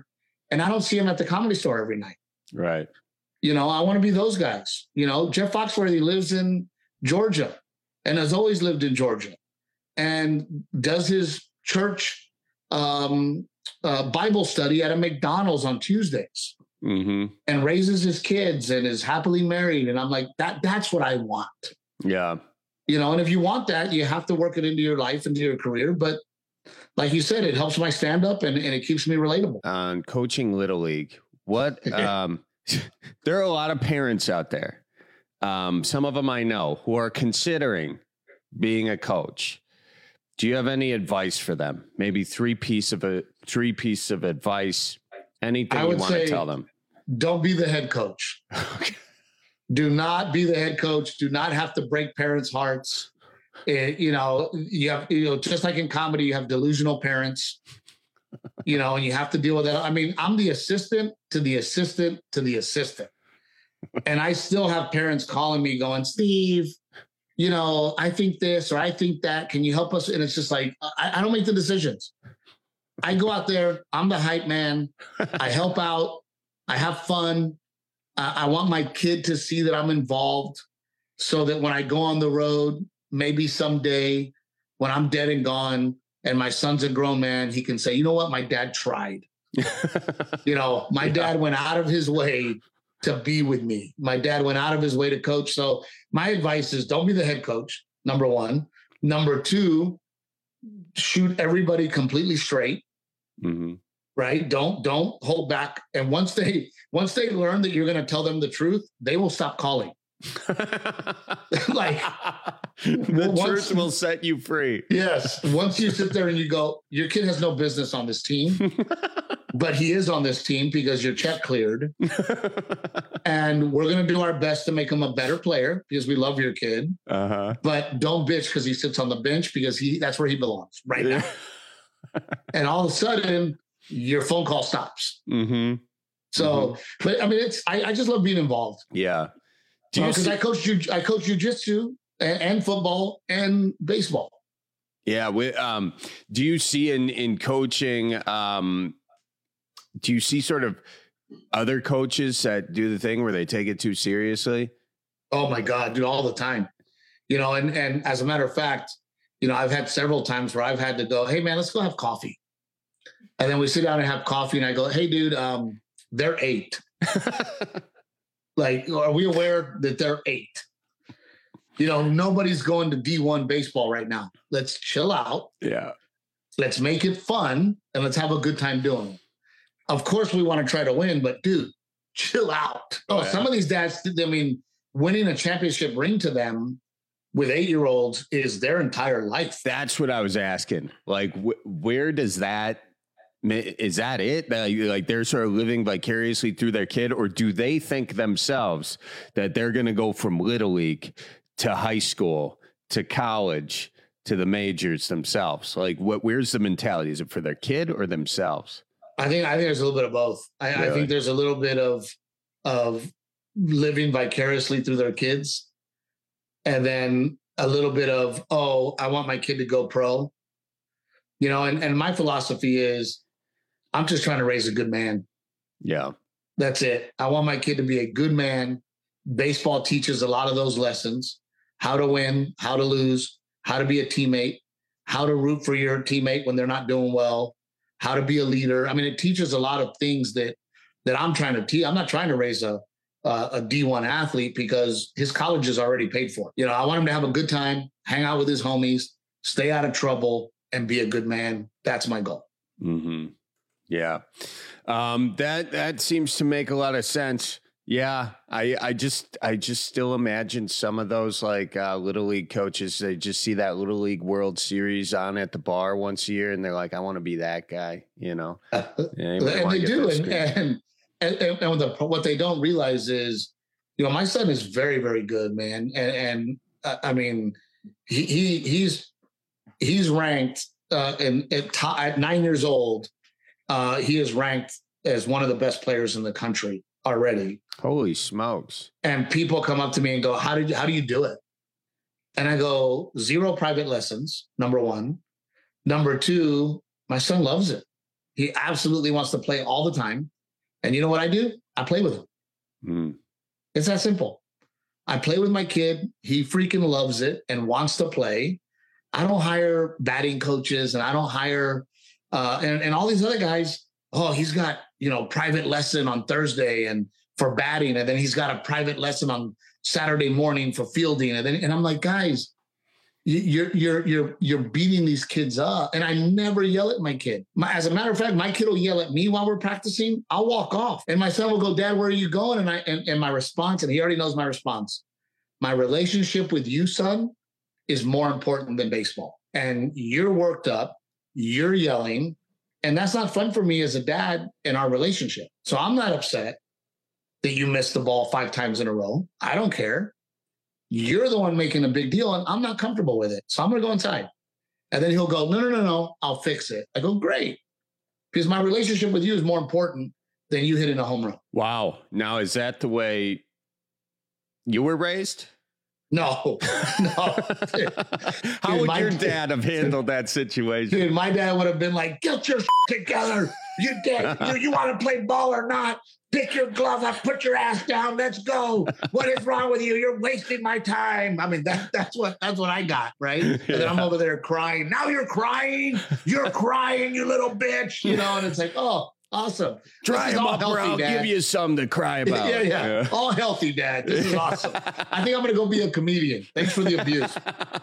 and I don't see them at the Comedy Store every night. Right. You know, I want to be those guys. You know, Jeff Foxworthy lives in Georgia and has always lived in Georgia and does his church um, uh, Bible study at a McDonald's on Tuesdays mm-hmm. and raises his kids and is happily married. And I'm like, that that's what I want. Yeah. You know, and if you want that, you have to work it into your life, into your career. But like you said, it helps my stand up and, and it keeps me relatable. On coaching Little League, what um, there are a lot of parents out there. Um, some of them I know who are considering being a coach. Do you have any advice for them? Maybe three piece of a three piece of advice. Anything I you would want to say, tell them? Don't be the head coach. Okay. Do not be the head coach. Do not have to break parents' hearts. It, you know, you have, you know, just like in comedy, you have delusional parents, you know, and you have to deal with that. I mean, I'm the assistant to the assistant to the assistant. And I still have parents calling me going, Steve, you know, I think this or I think that. Can you help us? And it's just like, I, I don't make the decisions. I go out there. I'm the hype man. I help out. I have fun. I want my kid to see that I'm involved so that when I go on the road, maybe someday when I'm dead and gone and my son's a grown man, he can say, you know what? My dad tried. You know, my yeah. dad went out of his way to be with me. My dad went out of his way to coach. So my advice is don't be the head coach, number one. Number two, shoot everybody completely straight. Mm-hmm. Right. Don't don't hold back. And once they once they learn that you're going to tell them the truth, they will stop calling. Like the once, truth will set you free. Yes. Once you sit there and you go, your kid has no business on this team, but he is on this team because your check cleared. And we're going to do our best to make him a better player because we love your kid. Uh-huh. But don't bitch because he sits on the bench because he that's where he belongs right now. And all of a sudden, your phone call stops. Mm-hmm. So, mm-hmm. but I mean, it's, I, I just love being involved. Yeah. Do you uh, see- I coach you, I coach jujitsu and, and football and baseball. Yeah. We, um, do you see in, in coaching, um, do you see sort of other coaches that do the thing where they take it too seriously? Oh my God, dude, all the time, you know, and, and as a matter of fact, you know, I've had several times where I've had to go, hey man, let's go have coffee. And then we sit down and have coffee and I go, hey dude, um, they're eight. Like, are we aware that they're eight? You know, nobody's going to D one baseball right now. Let's chill out. Yeah. Let's make it fun and let's have a good time doing it. Of course we want to try to win, but dude, chill out. Oh, yeah. Some of these dads, I mean, winning a championship ring to them with eight-year-olds is their entire life. That's what I was asking. Like, wh- where does that, is that it? Like, like they're sort of living vicariously through their kid, or do they think themselves that they're going to go from Little League to high school to college to the majors themselves? Like, what? Where's the mentality? Is it for their kid or themselves? I think I think there's a little bit of both. I, really? I think there's a little bit of of living vicariously through their kids. And then a little bit of, oh, I want my kid to go pro. You know, and, and my philosophy is I'm just trying to raise a good man. Yeah. That's it. I want my kid to be a good man. Baseball teaches a lot of those lessons: how to win, how to lose, how to be a teammate, how to root for your teammate when they're not doing well, how to be a leader. I mean, it teaches a lot of things that that I'm trying to teach. I'm not trying to raise a Uh, a D one athlete because his college is already paid for. You know, I want him to have a good time, hang out with his homies, stay out of trouble, and be a good man. That's my goal. Mm-hmm. Yeah. Um, that, that seems to make a lot of sense. Yeah. I, I just, I just still imagine some of those like uh, Little League coaches, they just see that Little League World Series on at the bar once a year. And they're like, I want to be that guy, you know? Uh, and they do. And, and, And, and, and the, what they don't realize is, you know, my son is very, very good, man. And, and uh, I mean, he, he he's he's ranked uh, in, at, t- at nine years old. Uh, he is ranked as one of the best players in the country already. Holy smokes! And people come up to me and go, "How did you, how do you do it?" And I go, zero private lessons. Number one. Number two, my son loves it. He absolutely wants to play all the time. And you know what I do? I play with him. Mm. It's that simple. I play with my kid. He freaking loves it and wants to play. I don't hire batting coaches and I don't hire, uh, and, and all these other guys. Oh, he's got, you know, private lesson on Thursday and for batting. And then he's got a private lesson on Saturday morning for fielding. And then, and I'm like, guys, you're, you're, you're, you're beating these kids up. And I never yell at my kid. My, as a matter of fact, my kid will yell at me while we're practicing. I'll walk off and my son will go, Dad, where are you going? And I, and, and my response, and he already knows my response. My relationship with you, son, is more important than baseball. And you're worked up, you're yelling, and that's not fun for me as a dad in our relationship. So I'm not upset that you missed the ball five times in a row. I don't care. You're the one making a big deal, and I'm not comfortable with it. So I'm going to go inside. And then he'll go, no, no, no, no, I'll fix it. I go, great. Because my relationship with you is more important than you hitting a home run. Wow. Now, is that the way you were raised? No, no. How Dude, would my- your dad have handled that situation? Dude, my dad would have been like, get your together. You dad, you, you want to play ball or not? Pick your glove up, put your ass down, let's go. What is wrong with you? You're wasting my time. I mean, that, that's what that's what I got, right? And then I'm over there crying. Now you're crying. You're crying, you little bitch. You know, and it's like, oh, awesome. Try This is him all up, or healthy, I'll Dad. give you something to cry about. Yeah, yeah, Yeah. All healthy, Dad. This is awesome. I think I'm going to go be a comedian. Thanks for the abuse.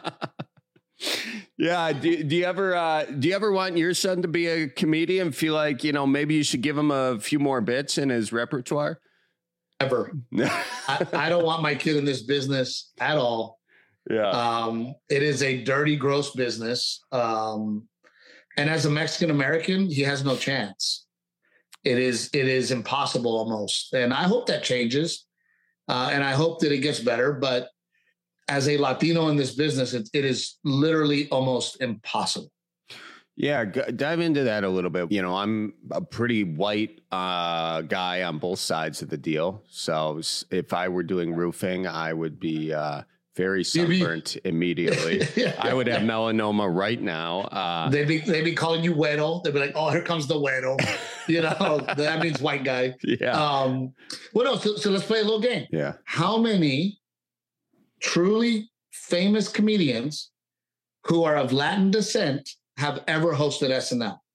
Yeah. Do, do you ever uh, do you ever want your son to be a comedian? Feel like, you know, maybe you should give him a few more bits in his repertoire? Ever. I, I don't want my kid in this business at all. Yeah. Um, it is a dirty, gross business. Um, and as a Mexican American, he has no chance. It is it is impossible almost. And I hope that changes. Uh, and I hope that it gets better. But as a Latino in this business, it, it is literally almost impossible. Yeah, g- dive into that a little bit. You know, I'm a pretty white uh, guy on both sides of the deal. So s- if I were doing roofing, I would be uh, very sunburnt immediately. Yeah. I would have melanoma right now. Uh, They'd be they'd be calling you güero. They'd be like, "Oh, here comes the güero." You know, that means white guy. Yeah. Um, well, no. So, so let's play a little game. yeah. How many truly famous comedians who are of Latin descent have ever hosted S N L?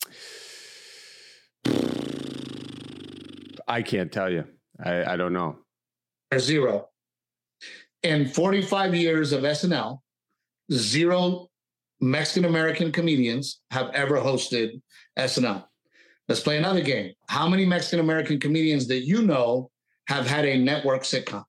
I can't tell you. I, I don't know. There's zero. In forty-five years of S N L, zero Mexican American comedians have ever hosted S N L. Let's play another game. How many Mexican American comedians that you know have had a network sitcom?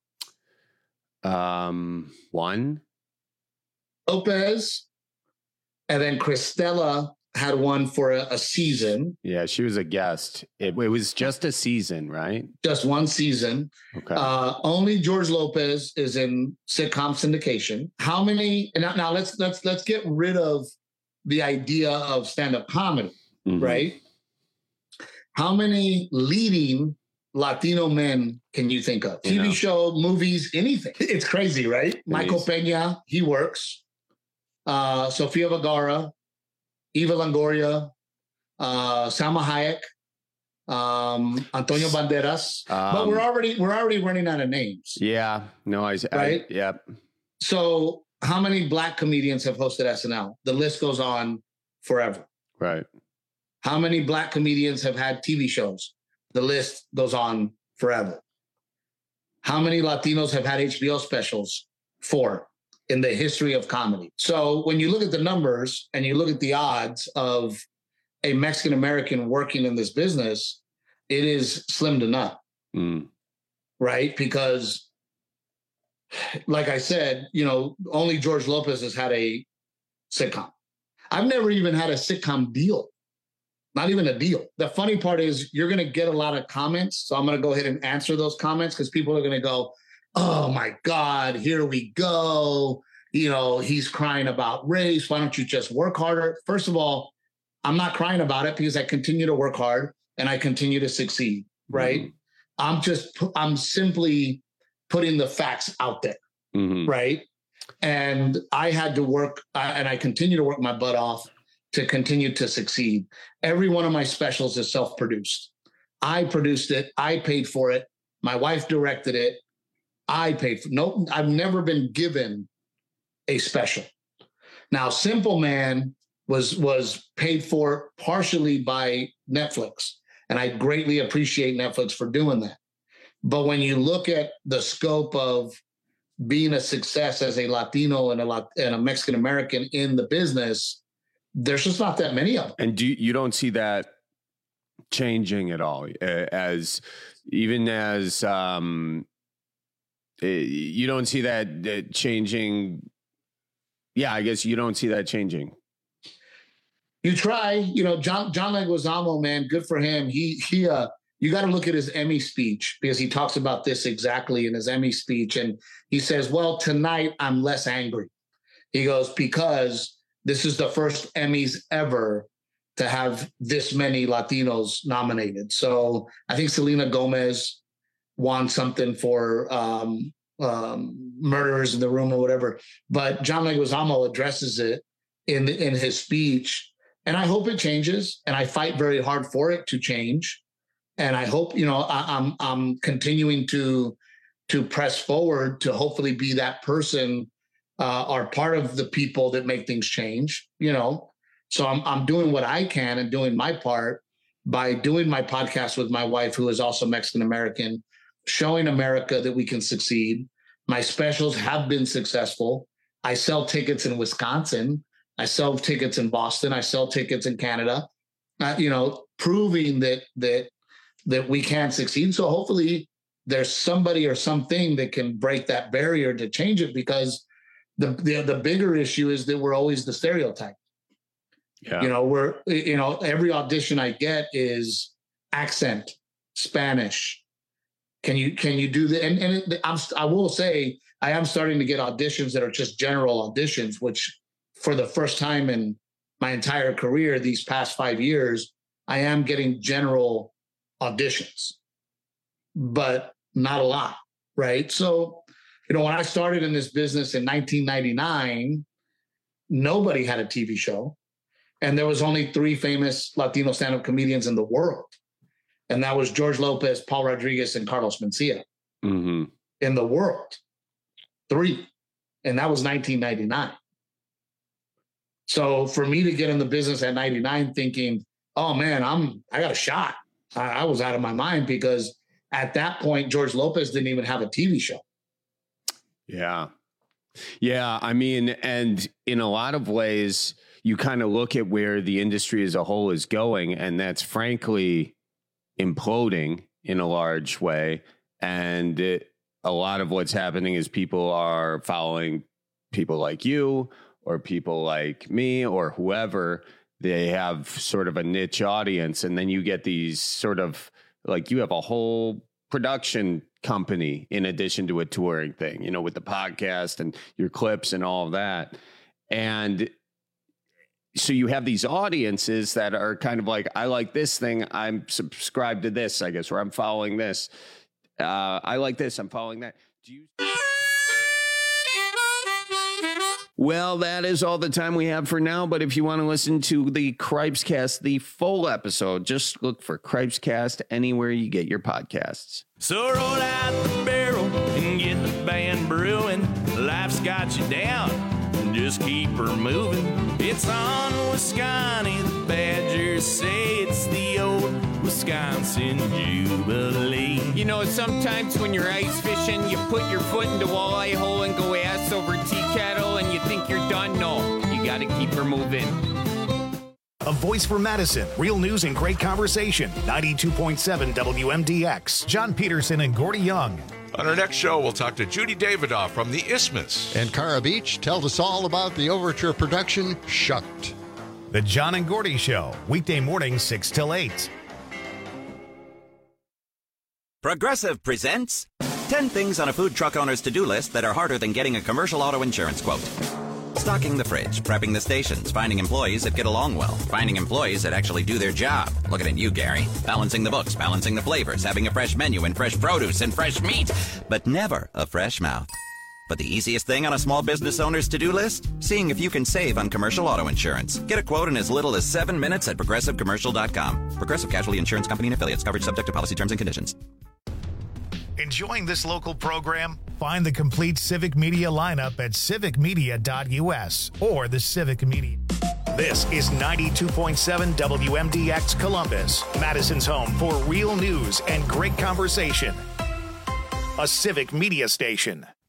Um, one. Lopez, and then Cristela had one for a, a season, Yeah, she was a guest. It, it was just a season, right? just one season. Okay. Uh, only George Lopez is in sitcom syndication. How many? And now, now let's let's let's get rid of the idea of stand-up comedy, Mhm. right? How many leading Latino men can you think of? You T V know. show, movies, anything. It's crazy, right? Michael is. Peña, he works. Uh, Sofia Vergara, Eva Longoria, uh, Salma Hayek, um, Antonio Banderas. but Um, we're already we're already running out of names. Yeah. No, I, I Right? Yep. So how many black comedians have hosted S N L? The list goes on forever. Right. How many black comedians have had T V shows? The list goes on forever. How many Latinos have had H B O specials? Four in the history of comedy. So when you look at the numbers and you look at the odds of a Mexican American working in this business, it is slim to none, Mm. right? Because like I said, you know, only George Lopez has had a sitcom. I've never even had a sitcom deal. Not even a deal. The funny part is you're going to get a lot of comments. So I'm going to go ahead and answer those comments because people are going to go, oh my God, here we go. You know, he's crying about race. Why don't you just work harder? First of all, I'm not crying about it because I continue to work hard and I continue to succeed, right? Mhm. I'm just, I'm simply putting the facts out there, Mhm. right? And I had to work, uh, and I continue to work my butt off to continue to succeed. Every one of my specials is self-produced. I produced it. I paid for it. My wife directed it. I paid for it. No, I've never been given a special. Now, Simple Man was was paid for partially by Netflix, and I greatly appreciate Netflix for doing that. But when you look at the scope of being a success as a Latino and a Lat- and a Mexican American in the business, there's just not that many of them. And do you, you don't see that changing at all, uh, as even as um, uh, you don't see that uh, changing. Yeah, I guess you don't see that changing. You try, you know, John John Leguizamo, man, good for him. He he uh you got to look at his Emmy speech, because he talks about this exactly in his Emmy speech. And he says, well, tonight I'm less angry. He goes, because this is the first Emmys ever to have this many Latinos nominated. So I think Selena Gomez won something for um, um, Murderers in the Room or whatever. But John Leguizamo addresses it in in his speech. And I hope it changes. And I fight very hard for it to change. And I hope, you know, I, I'm I'm continuing to to press forward to hopefully be that person uh, or part of the people that make things change, you know. So I'm I'm doing what I can and doing my part by doing my podcast with my wife, who is also Mexican American, showing America that we can succeed. My specials have been successful. I sell tickets in Wisconsin. I sell tickets in Boston. I sell tickets in Canada. Uh, you know, proving that that that we can succeed. So hopefully there's somebody or something that can break that barrier to change it, because the the, the bigger issue is that we're always the stereotype. Yeah. You know, we're, you know, every audition I get is accent, Spanish. Can you, can you do that? And, and it, I'm, I will say, I am starting to get auditions that are just general auditions, which for the first time in my entire career, these past five years, I am getting general auditions, but not a lot. Right. So, you know, when I started in this business in nineteen ninety-nine, nobody had a T V show. And there was only three famous Latino stand-up comedians in the world. And that was George Lopez, Paul Rodriguez, and Carlos Mencia mm-hmm. in the world. Three. And that was nineteen ninety-nine. So for me to get in the business at ninety-nine thinking, oh man, I'm, I got a shot. I, I was out of my mind, because at that point, George Lopez didn't even have a T V show. Yeah. Yeah. I mean, and in a lot of ways, you kind of look at where the industry as a whole is going, and that's frankly imploding in a large way. And it, a lot of what's happening is people are following people like you or people like me or whoever. They have sort of a niche audience. And then you get these sort of, like, you have a whole production company in addition to a touring thing, you know, with the podcast and your clips and all of that. And so you have these audiences that are kind of like, I like this thing, I'm subscribed to this, I guess, or I'm following this. Uh, I like this, I'm following that. Do you? Well, that is all the time we have for now. But if you want to listen to the Cripescast, the full episode, just look for Cripescast anywhere you get your podcasts. So roll out the barrel and get the band brewing. Life's got you down, just keep her moving. It's on Wisconsin, the Badgers say it's the old Wisconsin Jubilee. You know, sometimes when you're ice fishing, you put your foot in the walleye hole and go ass over tea kettle and you think you're done. No, you got to keep her moving. A voice for Madison. Real news and great conversation. ninety-two point seven W M D X. John Peterson and Gordy Young. On our next show, we'll talk to Judy Davidoff from the Isthmus. And Cara Beach tells us all about the Overture production, Shucked. The John and Gordy Show. Weekday mornings, six till eight. Progressive presents ten things on a food truck owner's to-do list that are harder than getting a commercial auto insurance quote. Stocking the fridge, prepping the stations, finding employees that get along well, finding employees that actually do their job. Looking at you, Gary. Balancing the books, balancing the flavors, having a fresh menu and fresh produce and fresh meat, but never a fresh mouth. But the easiest thing on a small business owner's to-do list? Seeing if you can save on commercial auto insurance. Get a quote in as little as seven minutes at progressive commercial dot com. Progressive Casualty Insurance Company and affiliates. Coverage subject to policy terms and conditions. Enjoying this local program? Find the complete Civic Media lineup at civic media dot u s or the Civic Media. This is ninety-two point seven W M D X Columbus, Madison's home for real news and great conversation. A Civic Media station.